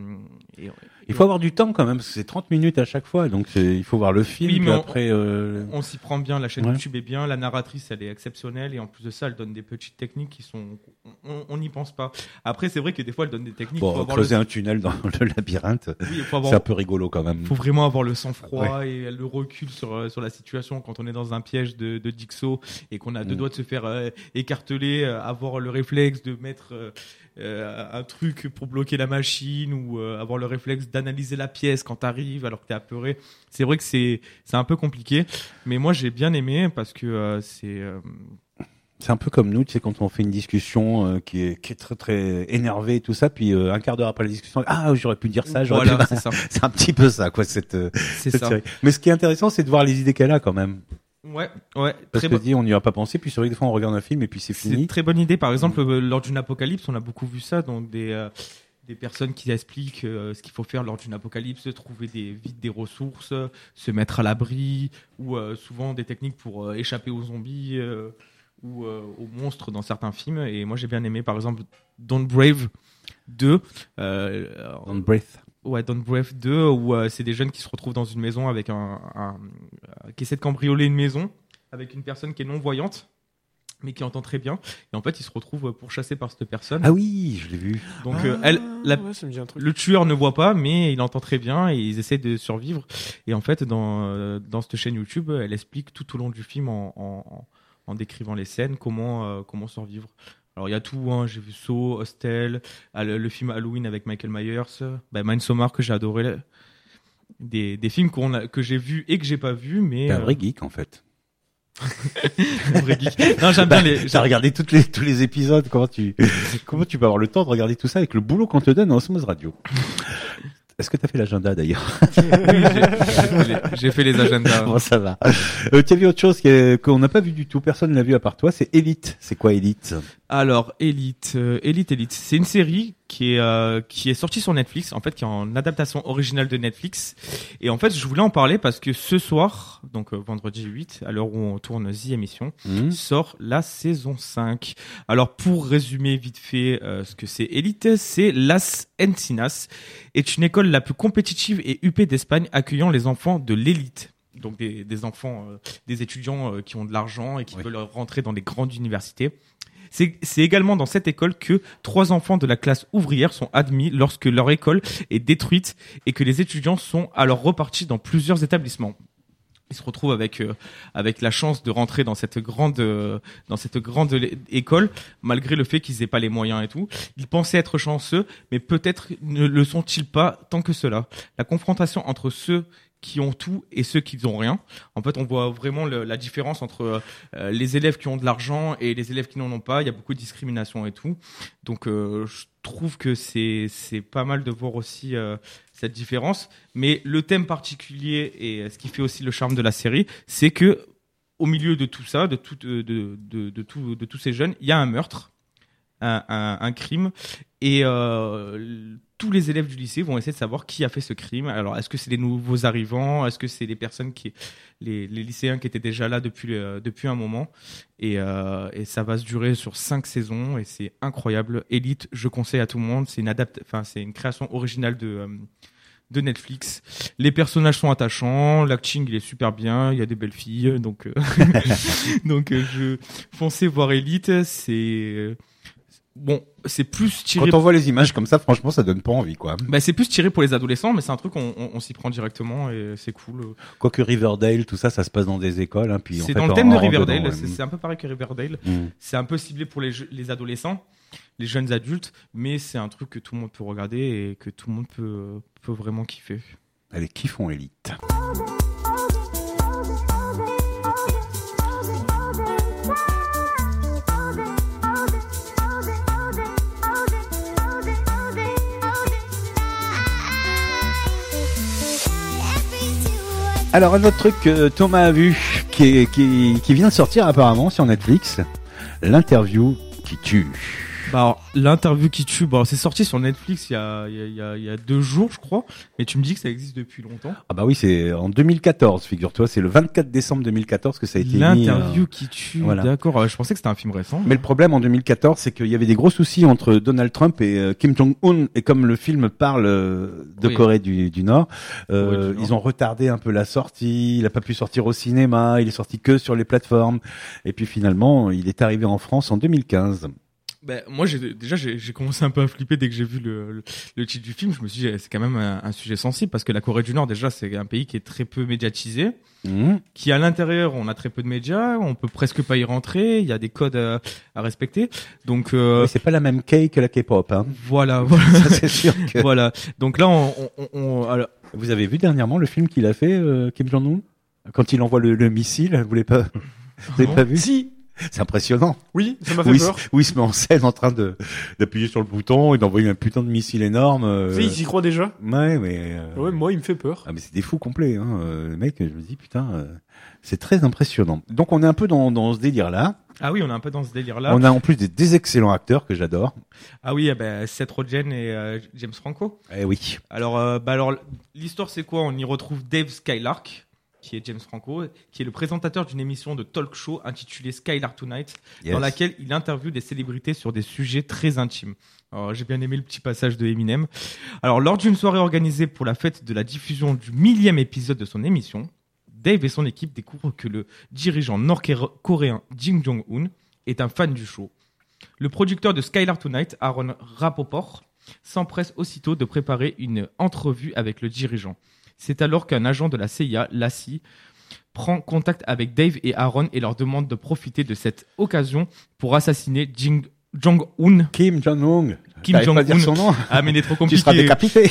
faut avoir du temps quand même, parce que c'est 30 minutes à chaque fois, donc il faut voir le film, oui, puis mais après... on s'y prend bien, la chaîne Ouais. YouTube est bien, la narratrice elle est exceptionnelle, et en plus de ça elle donne des petites techniques qui sont... On n'y pense pas. Après c'est vrai que des fois elle donne des techniques... Bon, creuser un tunnel dans le labyrinthe, oui, c'est un peu rigolo quand même. Il faut vraiment avoir le sang-froid et le recul sur la situation quand on est dans un piège de Jigsaw et qu'on a deux doigts de se faire écarteler, avoir le réflexe de mettre... un truc pour bloquer la machine ou avoir le réflexe d'analyser la pièce quand t'arrives alors que t'es apeuré. C'est vrai que c'est un peu compliqué, mais moi j'ai bien aimé parce que C'est un peu comme nous, tu sais, quand on fait une discussion qui est très très énervée et tout ça, puis un quart d'heure après la discussion, j'aurais pu dire ça, j'aurais voilà, pu... c'est ça. C'est un petit peu ça, quoi, cette C'est ça. série. Mais ce qui est intéressant, c'est de voir les idées qu'elle a quand même. Ouais, Parce que on n'y a pas pensé, puis c'est vrai que des fois on regarde un film et puis c'est C'est fini. une très bonne idée. Par exemple, lors d'une apocalypse, on a beaucoup vu ça, donc des personnes qui expliquent ce qu'il faut faire lors d'une apocalypse, trouver vite des ressources, se mettre à l'abri, ou souvent des techniques pour échapper aux zombies ou aux monstres dans certains films. Et moi j'ai bien aimé par exemple Don't Brave 2. Don't Breath. Ouais, Don't Breath 2, où c'est des jeunes qui se retrouvent dans une maison avec qui essaient de cambrioler une maison avec une personne qui est non-voyante mais qui entend très bien, et en fait ils se retrouvent pourchassés par cette personne. Ah oui, je l'ai vu. Donc ouais, ça me dit un truc. le tueur ne voit pas, mais il entend très bien et ils essaient de survivre. Et en fait dans cette chaîne YouTube, elle explique tout au long du film en décrivant les scènes comment survivre. Alors il y a tout, hein. J'ai vu Saw, Hostel, le film Halloween avec Michael Myers, Midsommar que j'ai adoré, des films que j'ai vus et que j'ai pas vus, mais T'es un vrai geek en fait. un vrai geek. Non, j'aime bien les. T'as regardé tous les épisodes. Comment tu peux avoir le temps de regarder tout ça avec le boulot qu'on te donne en Osmose Radio? Est-ce que t'as fait l'agenda d'ailleurs? Oui, j'ai fait les agendas. Bon, ça va. Tu as vu autre chose qu'on n'a pas vu du tout, personne ne l'a vu à part toi, c'est Elite. C'est quoi Elite? Alors, Elite. C'est une série qui est sorti sur Netflix, en fait, qui est en adaptation originale de Netflix. Et en fait, je voulais en parler parce que ce soir, donc vendredi 8, à l'heure où on tourne The Émission, sort la saison 5. Alors, pour résumer vite fait ce que c'est Elite, c'est Las Encinas est une école la plus compétitive et huppée d'Espagne, accueillant les enfants de l'élite. Donc des enfants, des étudiants qui ont de l'argent et qui veulent rentrer dans les grandes universités. C'est également dans cette école que 3 enfants de la classe ouvrière sont admis lorsque leur école est détruite et que les étudiants sont alors repartis dans plusieurs établissements. Ils se retrouvent avec la chance de rentrer dans cette grande école, malgré le fait qu'ils aient pas les moyens et tout. Ils pensaient être chanceux, mais peut-être ne le sont-ils pas tant que cela. La confrontation entre ceux qui ont tout et ceux qui n'ont rien. En fait, on voit vraiment la différence entre les élèves qui ont de l'argent et les élèves qui n'en ont pas. Il y a beaucoup de discrimination et tout. Donc, je trouve que c'est pas mal de voir aussi cette différence. Mais le thème particulier et ce qui fait aussi le charme de la série, c'est que au milieu de tout ça, de tous ces jeunes, il y a un meurtre, un crime, et tous les élèves du lycée vont essayer de savoir qui a fait ce crime. Alors, est-ce que c'est les nouveaux arrivants? Est-ce que c'est les personnes les lycéens qui étaient déjà là depuis un moment? Et ça va se durer sur 5 saisons et c'est incroyable. Elite, je conseille à tout le monde. C'est une création originale de Netflix. Les personnages sont attachants, l'acting il est super bien, il y a des belles filles, donc foncez voir Elite. C'est plus tiré. Quand on voit les images comme ça, franchement, ça donne pas envie, quoi. Bah, c'est plus tiré pour les adolescents, mais c'est un truc on s'y prend directement et c'est cool. Quoique Riverdale, tout ça, ça se passe dans des écoles, hein, puis c'est dans le thème de Riverdale. C'est un peu pareil que Riverdale. C'est un peu ciblé pour les adolescents, les jeunes adultes, mais c'est un truc que tout le monde peut regarder et que tout le monde peut vraiment kiffer. Allez, kiffons Elite. Alors un autre truc que Thomas a vu, qui vient de sortir apparemment sur Netflix, l'interview qui tue. Alors, l'interview qui tue, c'est sorti sur Netflix il y a 2 jours, je crois. Mais tu me dis que ça existe depuis longtemps. Ah bah oui, c'est en 2014, figure-toi. C'est le 24 décembre 2014 que ça a été L'interview qui tue, voilà. D'accord. Je pensais que c'était un film récent. Mais le problème en 2014, c'est qu'il y avait des gros soucis entre Donald Trump et Kim Jong-un. Et comme le film parle de Corée du Nord, ils ont retardé un peu la sortie. Il a pas pu sortir au cinéma. Il est sorti que sur les plateformes. Et puis finalement, il est arrivé en France en 2015. Moi, j'ai commencé un peu à flipper dès que j'ai vu le titre du film. Je me suis dit, c'est quand même un sujet sensible parce que la Corée du Nord, déjà, c'est un pays qui est très peu médiatisé, qui à l'intérieur, on a très peu de médias, on peut presque pas y rentrer, il y a des codes à respecter. Donc, mais c'est pas la même K que la K-pop, hein. Voilà. Ça, c'est sûr que... Voilà. Donc là, alors... Vous avez vu dernièrement le film qu'il a fait, Kim Jong-un? Quand il envoie le missile, vous l'avez pas vu? Si. C'est impressionnant. Oui, ça m'a fait peur. Oui, il se met en scène en train d'appuyer sur le bouton et d'envoyer un putain de missile énorme. Il s'y croit déjà. Ouais, mais... Ouais, moi, il me fait peur. Ah, mais c'est des fous complets, hein. Le mec, je me dis, putain, c'est très impressionnant. Donc, on est un peu dans ce délire-là. Ah oui, on est un peu dans ce délire-là. On a en plus des excellents acteurs que j'adore. Ah oui, Seth Rogen et James Franco. Eh oui. Alors, l'histoire, c'est quoi? On y retrouve Dave Skylark, qui est James Franco, qui est le présentateur d'une émission de talk show intitulée Skylark Tonight, dans laquelle il interviewe des célébrités sur des sujets très intimes. Alors, j'ai bien aimé le petit passage de Eminem. Alors, lors d'une soirée organisée pour la fête de la diffusion du 1000e épisode de son émission, Dave et son équipe découvrent que le dirigeant nord-coréen Kim Jong-un est un fan du show. Le producteur de Skylark Tonight, Aaron Rapoport, s'empresse aussitôt de préparer une entrevue avec le dirigeant. C'est alors qu'un agent de la CIA, Lassie, prend contact avec Dave et Aaron et leur demande de profiter de cette occasion pour assassiner Jong-un. Kim Jong-un. Kim Jong-un. Pas dire son nom. Ah, mais il est trop compliqué. Tu seras décapité.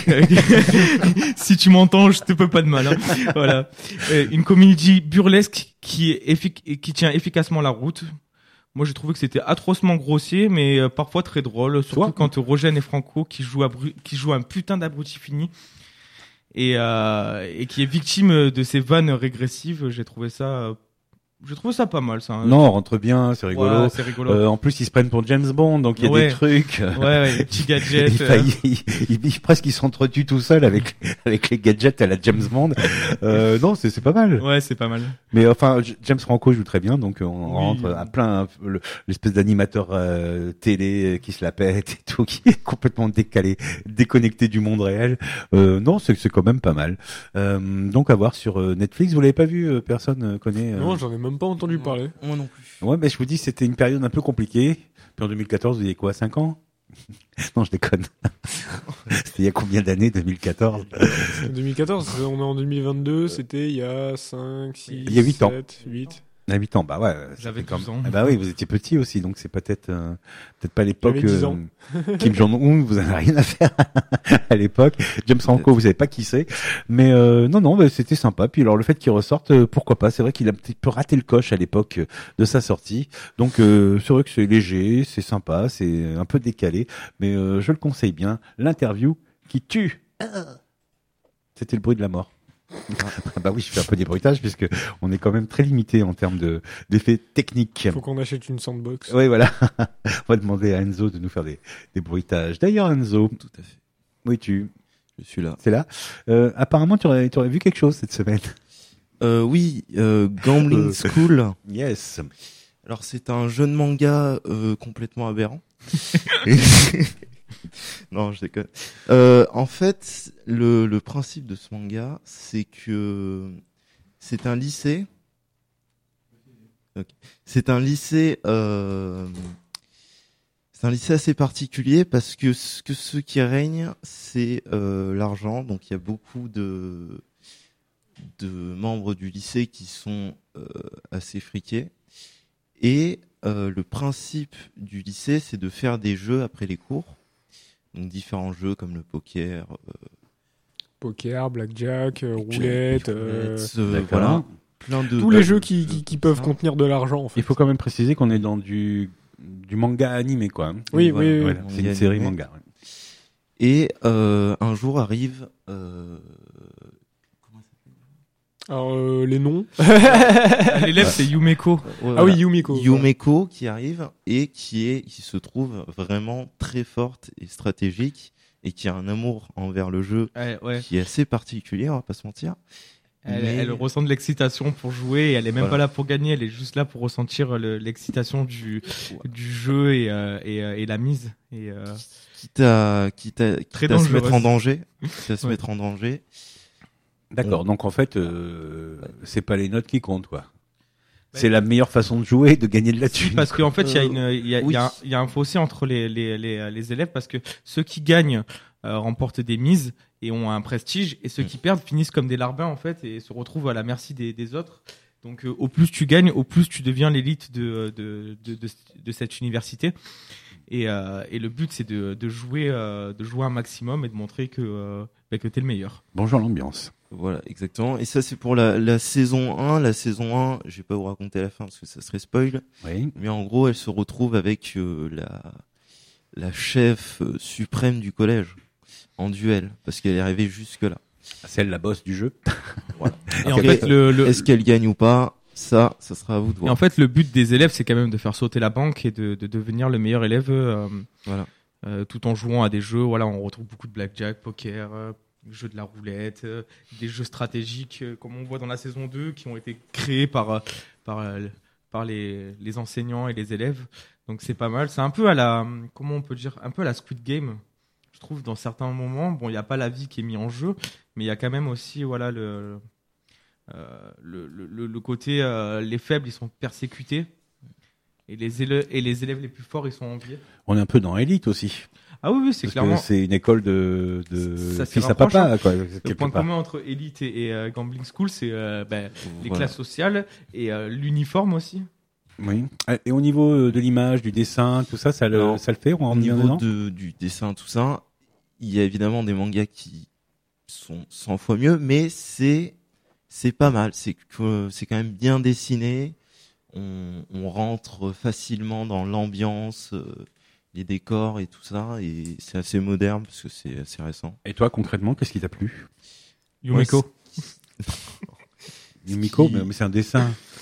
Si tu m'entends, je te peux pas de mal. Hein. Voilà. Une comédie burlesque qui tient efficacement la route. Moi, j'ai trouvé que c'était atrocement grossier, mais parfois très drôle. Surtout quand Rogen et Franco, qui jouent un putain d'abruti fini, et qui est victime de ces vannes régressives, j'ai trouvé ça Je trouve ça pas mal, ça. Non, on rentre bien, c'est rigolo. Ouais, c'est rigolo. En plus, ils se prennent pour James Bond, donc il y a Ouais. des trucs. Ouais, les petits gadgets. Presque ils s'entretuent tout seuls avec les gadgets à la James Bond. Non, c'est pas mal. Ouais, c'est pas mal. Mais enfin, James Franco joue très bien, donc on Oui. rentre à plein l'espèce d'animateur télé qui se la pète et tout, qui est complètement décalé, déconnecté du monde réel. Non, c'est quand même pas mal. Donc à voir sur Netflix. Vous l'avez pas vu? Personne connaît. Non, j'en ai même pas entendu parler. Moi non plus. Ouais, mais je vous dis, c'était une période un peu compliquée. Puis en 2014, vous avez quoi, 5 ans? Non, je déconne. C'était il y a combien d'années, 2014? 2014, on est en 2022, c'était il y a 5, 6, Il y a 8 ans. 7, 8. À 8 ans, bah ouais. J'avais c'était 12 ans. Ah bah oui, vous étiez petit aussi, donc c'est peut-être pas l'époque. J'avais 10 ans. Kim Jong-un, vous avez rien à faire à l'époque. James Franco, vous savez pas qui c'est, mais non, bah, c'était sympa. Puis alors le fait qu'il ressorte, pourquoi pas. C'est vrai qu'il a un petit peu raté le coche à l'époque de sa sortie. Donc c'est vrai que c'est léger, c'est sympa, c'est un peu décalé, mais je le conseille bien. L'interview qui tue. C'était le bruit de la mort. Bah oui, je fais un peu des bruitages puisque on est quand même très limité en termes d'effets techniques. Faut qu'on achète une sandbox. Oui, voilà. On va demander à Enzo de nous faire des bruitages. D'ailleurs, Enzo. Tout à fait. Oui, Je suis là. c'est là. Apparemment, tu aurais vu quelque chose cette semaine. Oui, Gambling School. Yes. Alors c'est un jeune manga complètement aberrant. Non, je déconne. En fait, le principe de ce manga, c'est que c'est un lycée. Ok. C'est un lycée assez particulier parce que ce qui règne, c'est l'argent. Donc il y a beaucoup de membres du lycée qui sont assez friqués. Et le principe du lycée, c'est de faire des jeux après les cours. Donc différents jeux comme le poker, Poker, blackjack, roulette, D'accord. voilà, plein de tous les jeux qui peuvent contenir de l'argent en fait. Il faut quand même préciser qu'on est dans du manga animé, quoi. hein. Oui, Voilà. oui, oui. Voilà, c'est une série manga. ouais. Et un jour arrive Alors les noms. L'élève, c'est Yumeko. Ah oui, Yumiko. Yumeko qui arrive et qui se trouve vraiment très forte et stratégique et qui a un amour envers le jeu Ouais. qui est assez particulier, on va pas se mentir. Elle ressent de l'excitation pour jouer et elle est même Voilà. pas là pour gagner, elle est juste là pour ressentir l'excitation du jeu et la mise. Et Quitte à Très se mettre en dangereuse. danger, se Ouais. mettre en danger. D'accord. Donc en fait, c'est pas les notes qui comptent, quoi. C'est la meilleure façon de jouer, de gagner de la thune. parce qu'en fait, il y oui. a un fossé entre les élèves parce que ceux qui gagnent remportent des mises et ont un prestige et ceux qui perdent finissent comme des larbins en fait et se retrouvent à la merci des autres. Donc au plus tu gagnes, au plus tu deviens l'élite de cette université. Et le but c'est de jouer un maximum et de montrer que t'es le meilleur. Bonjour l'ambiance. Voilà, exactement. Et ça, c'est pour la saison 1. La saison 1, je vais pas vous raconter la fin parce que ça serait spoil. Oui. Mais en gros, elle se retrouve avec la chef suprême du collège en duel parce qu'elle est arrivée jusque-là. Celle la boss du jeu. Voilà. Et en Après, fait, est-ce qu'elle gagne ou pas? Ça sera à vous de Et voir. en fait, le but des élèves, c'est quand même de faire sauter la banque et de devenir le meilleur élève Voilà. tout en jouant à des jeux. Voilà, on retrouve beaucoup de blackjack, poker, jeux de la roulette, des jeux stratégiques, comme on voit dans la saison 2, qui ont été créés par les enseignants et les élèves. Donc c'est pas mal. C'est un peu à la, comment on peut dire, un peu à la Squid Game. Je trouve dans certains moments, bon, il n'y a pas la vie qui est mise en jeu, mais il y a quand même aussi, voilà, le côté, les faibles, ils sont persécutés. Et les élèves les plus forts, ils sont enviés. On est un peu dans Elite aussi. Ah oui, c'est Parce clairement. que c'est une école de Ça s'y fils à rapproche, papa, quoi. Le quelque point part. commun entre Elite et Gambling School, c'est les Voilà. classes sociales et l'uniforme aussi. Oui. Et au niveau de l'image, du dessin, tout ça, ça le fait? On Au rentre bien niveau dedans du dessin, tout ça, il y a évidemment des mangas qui sont 100 fois mieux, mais c'est pas mal. C'est quand même bien dessiné. On rentre facilement dans l'ambiance, les décors et tout ça, et c'est assez moderne parce que c'est assez récent. Et toi, concrètement, qu'est-ce qui t'a plu? Yumiko. Yumiko, qui- mais c'est un dessin.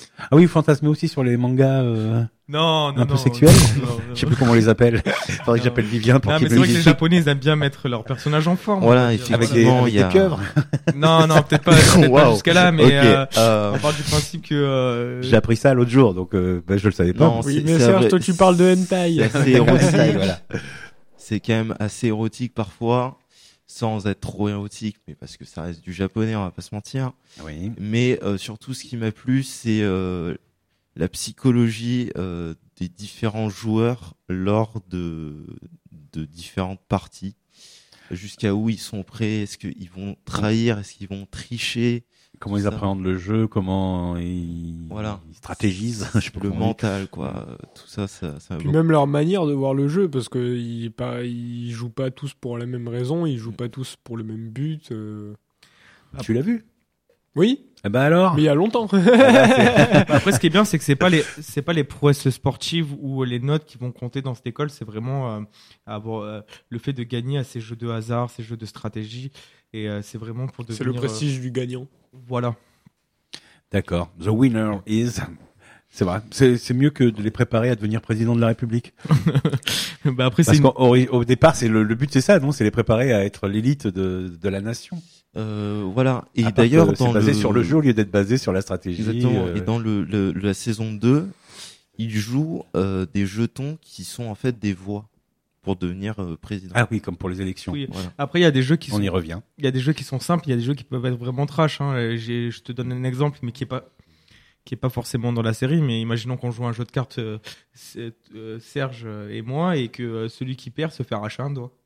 Ah oui, vous fantasmez aussi sur les mangas Non, un peu sexuels. Je sais plus comment on les appelle. Faudrait que j'appelle Vivien pour Non, qu'il mais me c'est vrai le que les dise. Japonais ils aiment bien mettre leurs personnages en forme. Voilà, on va dire. effectivement. Avec il y a- des pieuvres. Non, peut-être pas Waouh. jusqu'à là, mais Ok, on part du principe que J'ai appris ça l'autre jour, donc je le savais pas. Non, Oui, c'est- mais c'est Serge, vrai- toi tu parles de hentai. c'est assez érotique. Voilà. C'est quand même assez érotique parfois, sans être trop érotique, mais parce que ça reste du japonais, on va pas se mentir. Oui. Mais surtout, ce qui m'a plu, c'est la psychologie des différents joueurs lors de différentes parties. Jusqu'à où ils sont prêts, est-ce qu'ils vont trahir, est-ce qu'ils vont tricher, Comment ils Ça. appréhendent le jeu, comment ils, Voilà. ils stratégisent. Je sais pas le comment on dit. mental, quoi. Tout ça, ça m'a Puis beaucoup. même leur manière de voir le jeu, parce que ils jouent pas tous pour la même raison, ils jouent pas tous pour le même but. Tu l'as vu? Oui, Eh ben alors. mais il y a longtemps. Après, ce qui est bien, c'est que c'est pas les prouesses sportives ou les notes qui vont compter dans cette école. C'est vraiment avoir le fait de gagner à ces jeux de hasard, ces jeux de stratégie, et c'est vraiment pour devenir. C'est le prestige du gagnant. Voilà. D'accord. The winner is. C'est vrai. C'est mieux que de les préparer à devenir président de la République. Bah après, Parce c'est qu'au départ, c'est le but, c'est ça, non? C'est les préparer à être l'élite de la nation. Voilà. Et À part d'ailleurs, que c'est basé sur le jeu au lieu d'être basé sur la stratégie. Exactement. Et dans la saison 2, ils jouent des jetons qui sont en fait des voix pour devenir président. Ah oui, comme pour les élections. Oui. Voilà. Après, il y a des jeux qui On sont y revient. il y a des jeux qui sont simples, il y a des jeux qui peuvent être vraiment trash. Hein. Je te donne un exemple, mais qui est pas forcément dans la série. Mais imaginons qu'on joue à un jeu de cartes, Serge et moi, et que celui qui perd se fait arracher un doigt.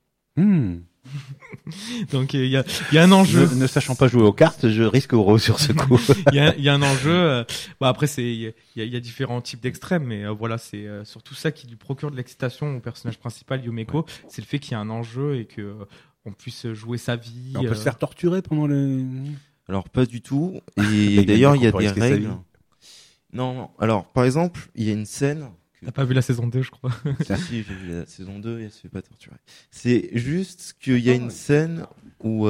Donc il y a un enjeu. Ne sachant pas jouer aux cartes, je risque gros sur ce coup. Il y a un enjeu. Bah après, il y a différents types d'extrêmes, mais voilà, c'est surtout ça qui lui procure de l'excitation au personnage principal Yumeko. C'est le fait qu'il y a un enjeu et que on puisse jouer sa vie. On peut se faire torturer pendant le... Alors pas du tout. Il Et d'ailleurs, qu'on il y a peut des risquer sa règles. vie. Non. Alors, par exemple, il y a une scène. T'as pas vu la saison 2, je crois. Si, j'ai vu la saison 2 et elle se fait pas torturer. C'est juste qu'il y a une scène où,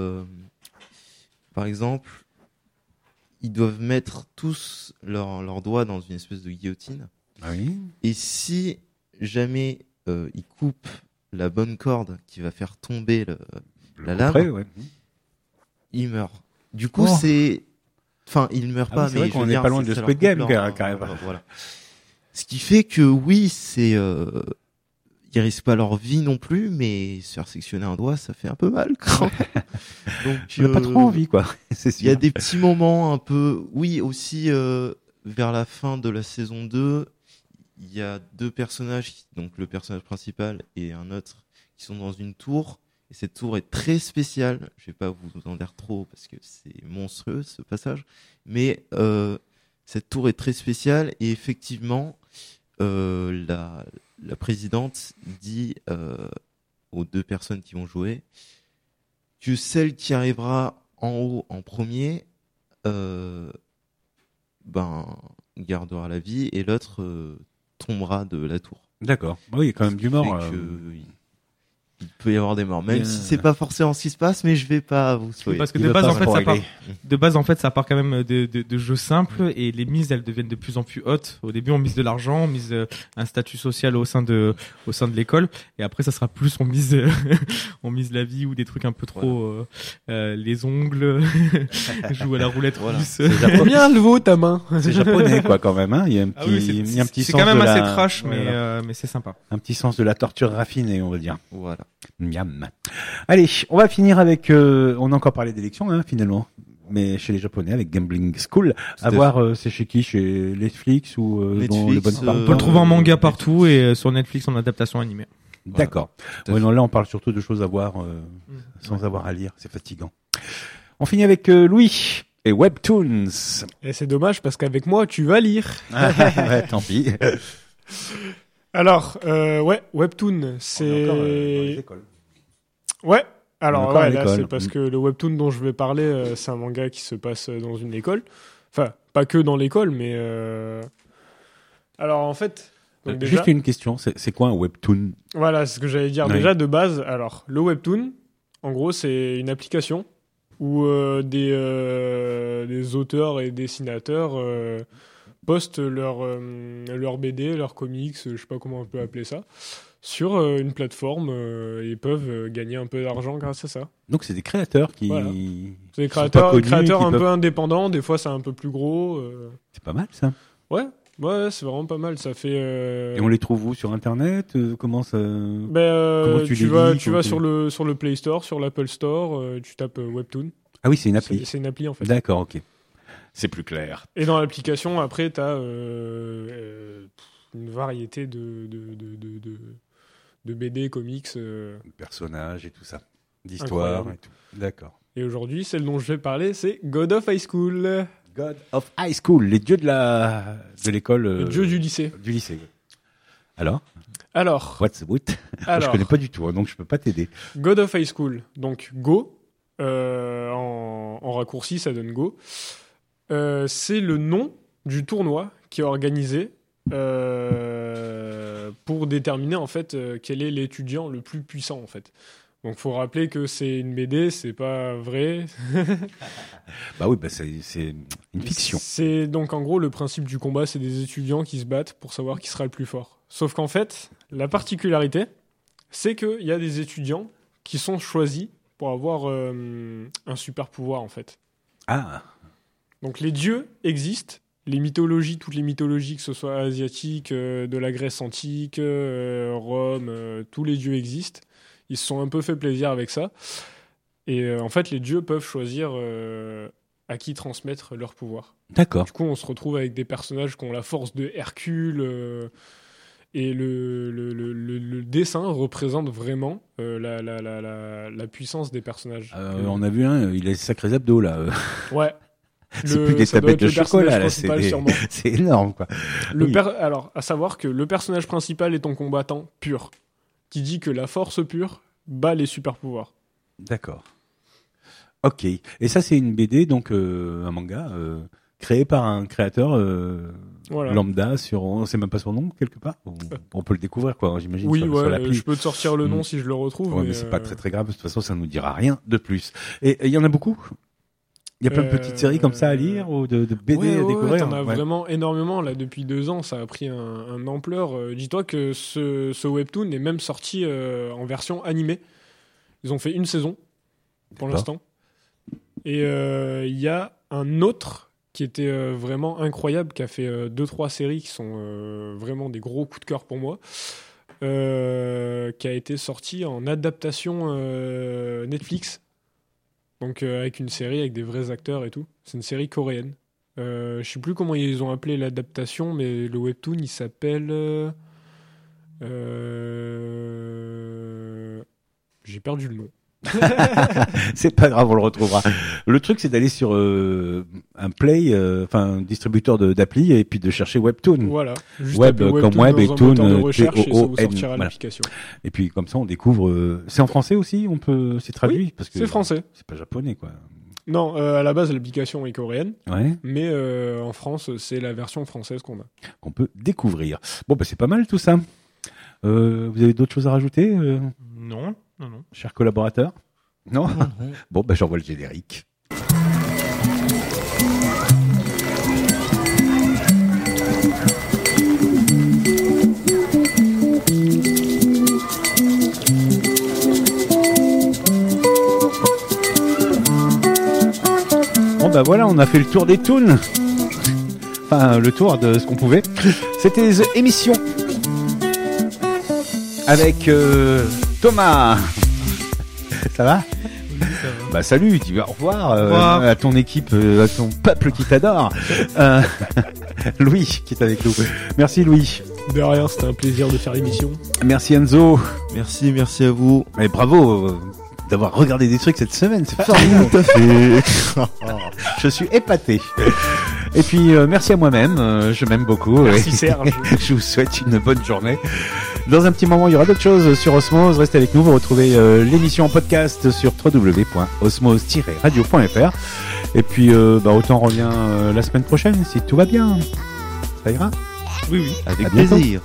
par exemple, ils doivent mettre tous leurs doigts dans une espèce de guillotine. Ah oui. Et si jamais ils coupent la bonne corde qui va faire tomber la lame, Après, ouais. ils meurent. Du coup, Oh. c'est... Enfin, ils ne meurent Ah pas, oui, c'est mais vrai je qu'on veux est dire, pas loin c'est- de ça Squid leur Game, coupe leur- carrément. Voilà. Ce qui fait que oui, c'est... ils risquent pas leur vie non plus, mais se faire sectionner un doigt, ça fait un peu mal. Quand même. Donc, Tu n'as pas trop envie, quoi. C'est il y a sûr. des petits moments un peu... Oui, aussi, vers la fin de la saison 2, il y a deux personnages, donc le personnage principal et un autre, qui sont dans une tour. Et cette tour est très spéciale. Je vais pas vous en dire trop parce que c'est monstrueux ce passage. Mais cette tour est très spéciale et effectivement, la présidente dit aux deux personnes qui vont jouer que celle qui arrivera en haut en premier, gardera la vie et l'autre tombera de la tour. D'accord. Oui, il y a quand même du mort. Fait que il peut y avoir des morts, même Bien. si c'est pas forcément ce qui se passe, mais je vais pas vous spoiler. Parce que Il de veut base, pas en fait, pour ça part, régler. ça part quand même de jeux simples et les mises, elles deviennent de plus en plus hautes. Au début, on mise de l'argent, on mise un statut social au sein de l'école, et après, ça sera plus on mise la vie ou des trucs un peu trop les ongles, jouer à la roulette Voilà. russe. C'est japonais. Combien le vaut ta main? C'est japonais, quoi, quand même. Hein. Il y a un petit, Ah oui, il y a un petit c'est sens quand même de assez la... trash, Voilà. mais c'est sympa. Un petit sens de la torture raffinée, on va dire. Voilà. Miam. Allez, on va finir avec... on a encore parlé d'élections, hein, finalement. Mais chez les Japonais, avec Gambling School. À à voir, c'est chez qui? Chez Netflix ou dans les bonnes Netflix, parts On peut le trouver en manga partout et sur Netflix en adaptation animée. D'accord. Tout à Ouais, fait. non, là, on parle surtout de choses à voir sans avoir à lire. C'est fatigant. On finit avec Louis et Webtoons. Et c'est dommage parce qu'avec moi, tu vas lire. Ouais, tant pis. Alors, Webtoon, c'est... écoles. Ouais. On est Alors, encore à ouais, là, l'école. c'est parce que le Webtoon dont je vais parler, c'est un manga qui se passe dans une école. Enfin, pas que dans l'école, mais... Alors, en fait... Donc déjà, Juste une question, c'est quoi un Webtoon? voilà, c'est ce que j'allais dire. Oui. Déjà, de base, alors, le Webtoon, en gros, c'est une application où des auteurs et dessinateurs postent leur BD, leurs comics, je sais pas comment on peut appeler ça, sur une plateforme et peuvent gagner un peu d'argent grâce à ça. Donc c'est des créateurs qui... Voilà. C'est des sont pas connus, créateurs qui un peuvent- peu indépendants, des fois c'est un peu plus gros. C'est pas mal ça. Ouais, c'est vraiment pas mal. Ça fait. Et on les trouve où sur internet? Comment ça... Comment tu tu les vas, lis, tu comment vas tu- sur le Play Store, sur l'Apple Store, tu tapes Webtoon. Ah oui, c'est une appli. C'est une appli en fait. D'accord, ok. C'est plus clair. Et dans l'application, après, tu as une variété de BD, comics. Personnages et tout ça. D'histoire Incroyable. et tout. D'accord. Et aujourd'hui, celle dont je vais parler, c'est God of High School, God of High School, les dieux de l'école. le dieu du lycée. Du lycée. Alors, Alors, what's the boot? Je alors connais pas du tout, hein, donc je peux pas t'aider. God of High School, donc Go, en raccourci, ça donne Go. C'est le nom du tournoi qui est organisé pour déterminer en fait quel est l'étudiant le plus puissant en fait. Donc faut rappeler que c'est une BD, c'est pas vrai. Bah oui, bah c'est une fiction. C'est donc en gros le principe du combat, c'est des étudiants qui se battent pour savoir qui sera le plus fort. Sauf qu'en fait, la particularité, c'est qu'il y a des étudiants qui sont choisis pour avoir un super pouvoir en fait. Ah, Donc les dieux existent, les mythologies, toutes les mythologies, que ce soit asiatiques, de la Grèce antique, Rome, tous les dieux existent. Ils se sont un peu fait plaisir avec ça. Et en fait, les dieux peuvent choisir à qui transmettre leur pouvoir. d'accord. Du coup, on se retrouve avec des personnages qui ont la force de Hercule. Et le dessin représente vraiment la puissance des personnages. On a vu un, il a des sacrés abdos là. Ouais. C'est plus des ça doit tablettes être de le personnage chocolat là, principal, sûrement. c'est énorme quoi. Oui. Alors, à savoir que le personnage principal est ton combattant pur, qui dit que la force pure bat les super pouvoirs. D'accord. Ok. Et ça c'est une BD, donc un manga créé par un créateur Voilà. lambda sur, on sait même pas son nom quelque part. On peut le découvrir quoi, j'imagine. Oui, sur ouais, l'appli. je peux te sortir le nom si je le retrouve. Ouais, mais c'est pas très grave. De toute façon, ça nous dira rien de plus. Et il y en a beaucoup. Il y a plein de petites séries comme ça à lire ou de BD à découvrir. T'en as vraiment énormément là depuis 2 ans. Ça a pris un ampleur. Dis-toi que ce webtoon est même sorti en version animée. Ils ont fait une saison pour D'accord. l'instant. Et il y a un autre qui était vraiment incroyable, qui a fait 2-3 séries qui sont vraiment des gros coups de cœur pour moi, qui a été sorti en adaptation Netflix. Donc avec une série avec des vrais acteurs et tout. C'est une série coréenne. Je sais plus comment ils ont appelé l'adaptation, mais le webtoon il s'appelle... J'ai perdu le nom. C'est pas grave, on le retrouvera. Le truc, c'est d'aller sur un play, un distributeur d'appli, et puis de chercher Webtoon. Voilà. Juste Web taper comme web dans et un toon, moteur de recherche et ça vous T-O-O-N, sortira voilà. l'application. Et puis comme ça, on découvre. C'est en français aussi, c'est traduit Oui, parce que c'est français. C'est pas japonais, quoi. Non, à la base l'application est coréenne, Ouais, mais en France c'est la version française qu'on a. qu'on peut découvrir. Bon, bah c'est pas mal tout ça. Vous avez d'autres choses à rajouter, Non. chers collaborateurs? Non. Bon, bah j'envoie le générique. Bon bah voilà, on a fait le tour des toons. Enfin, le tour de ce qu'on pouvait. C'était les émissions avec Thomas. Ça va? Oui, ça va. Bah salut, dis au revoir, revoir. à ton équipe, à ton peuple qui t'adore. Louis qui est avec nous. Merci Louis. De rien, c'était un plaisir de faire l'émission. Merci Enzo. Merci à vous. Et bravo d'avoir regardé des trucs cette semaine, c'est formidable. Tout à fait. Je suis épaté. Et puis merci à moi-même, je m'aime beaucoup. Merci Et Serge. je vous souhaite une bonne journée. Dans un petit moment, il y aura d'autres choses sur Osmose. Restez avec nous, vous retrouvez l'émission en podcast sur www.osmose-radio.fr. Et puis autant revient la semaine prochaine si tout va bien. Ça ira? Oui. Avec À bientôt. plaisir.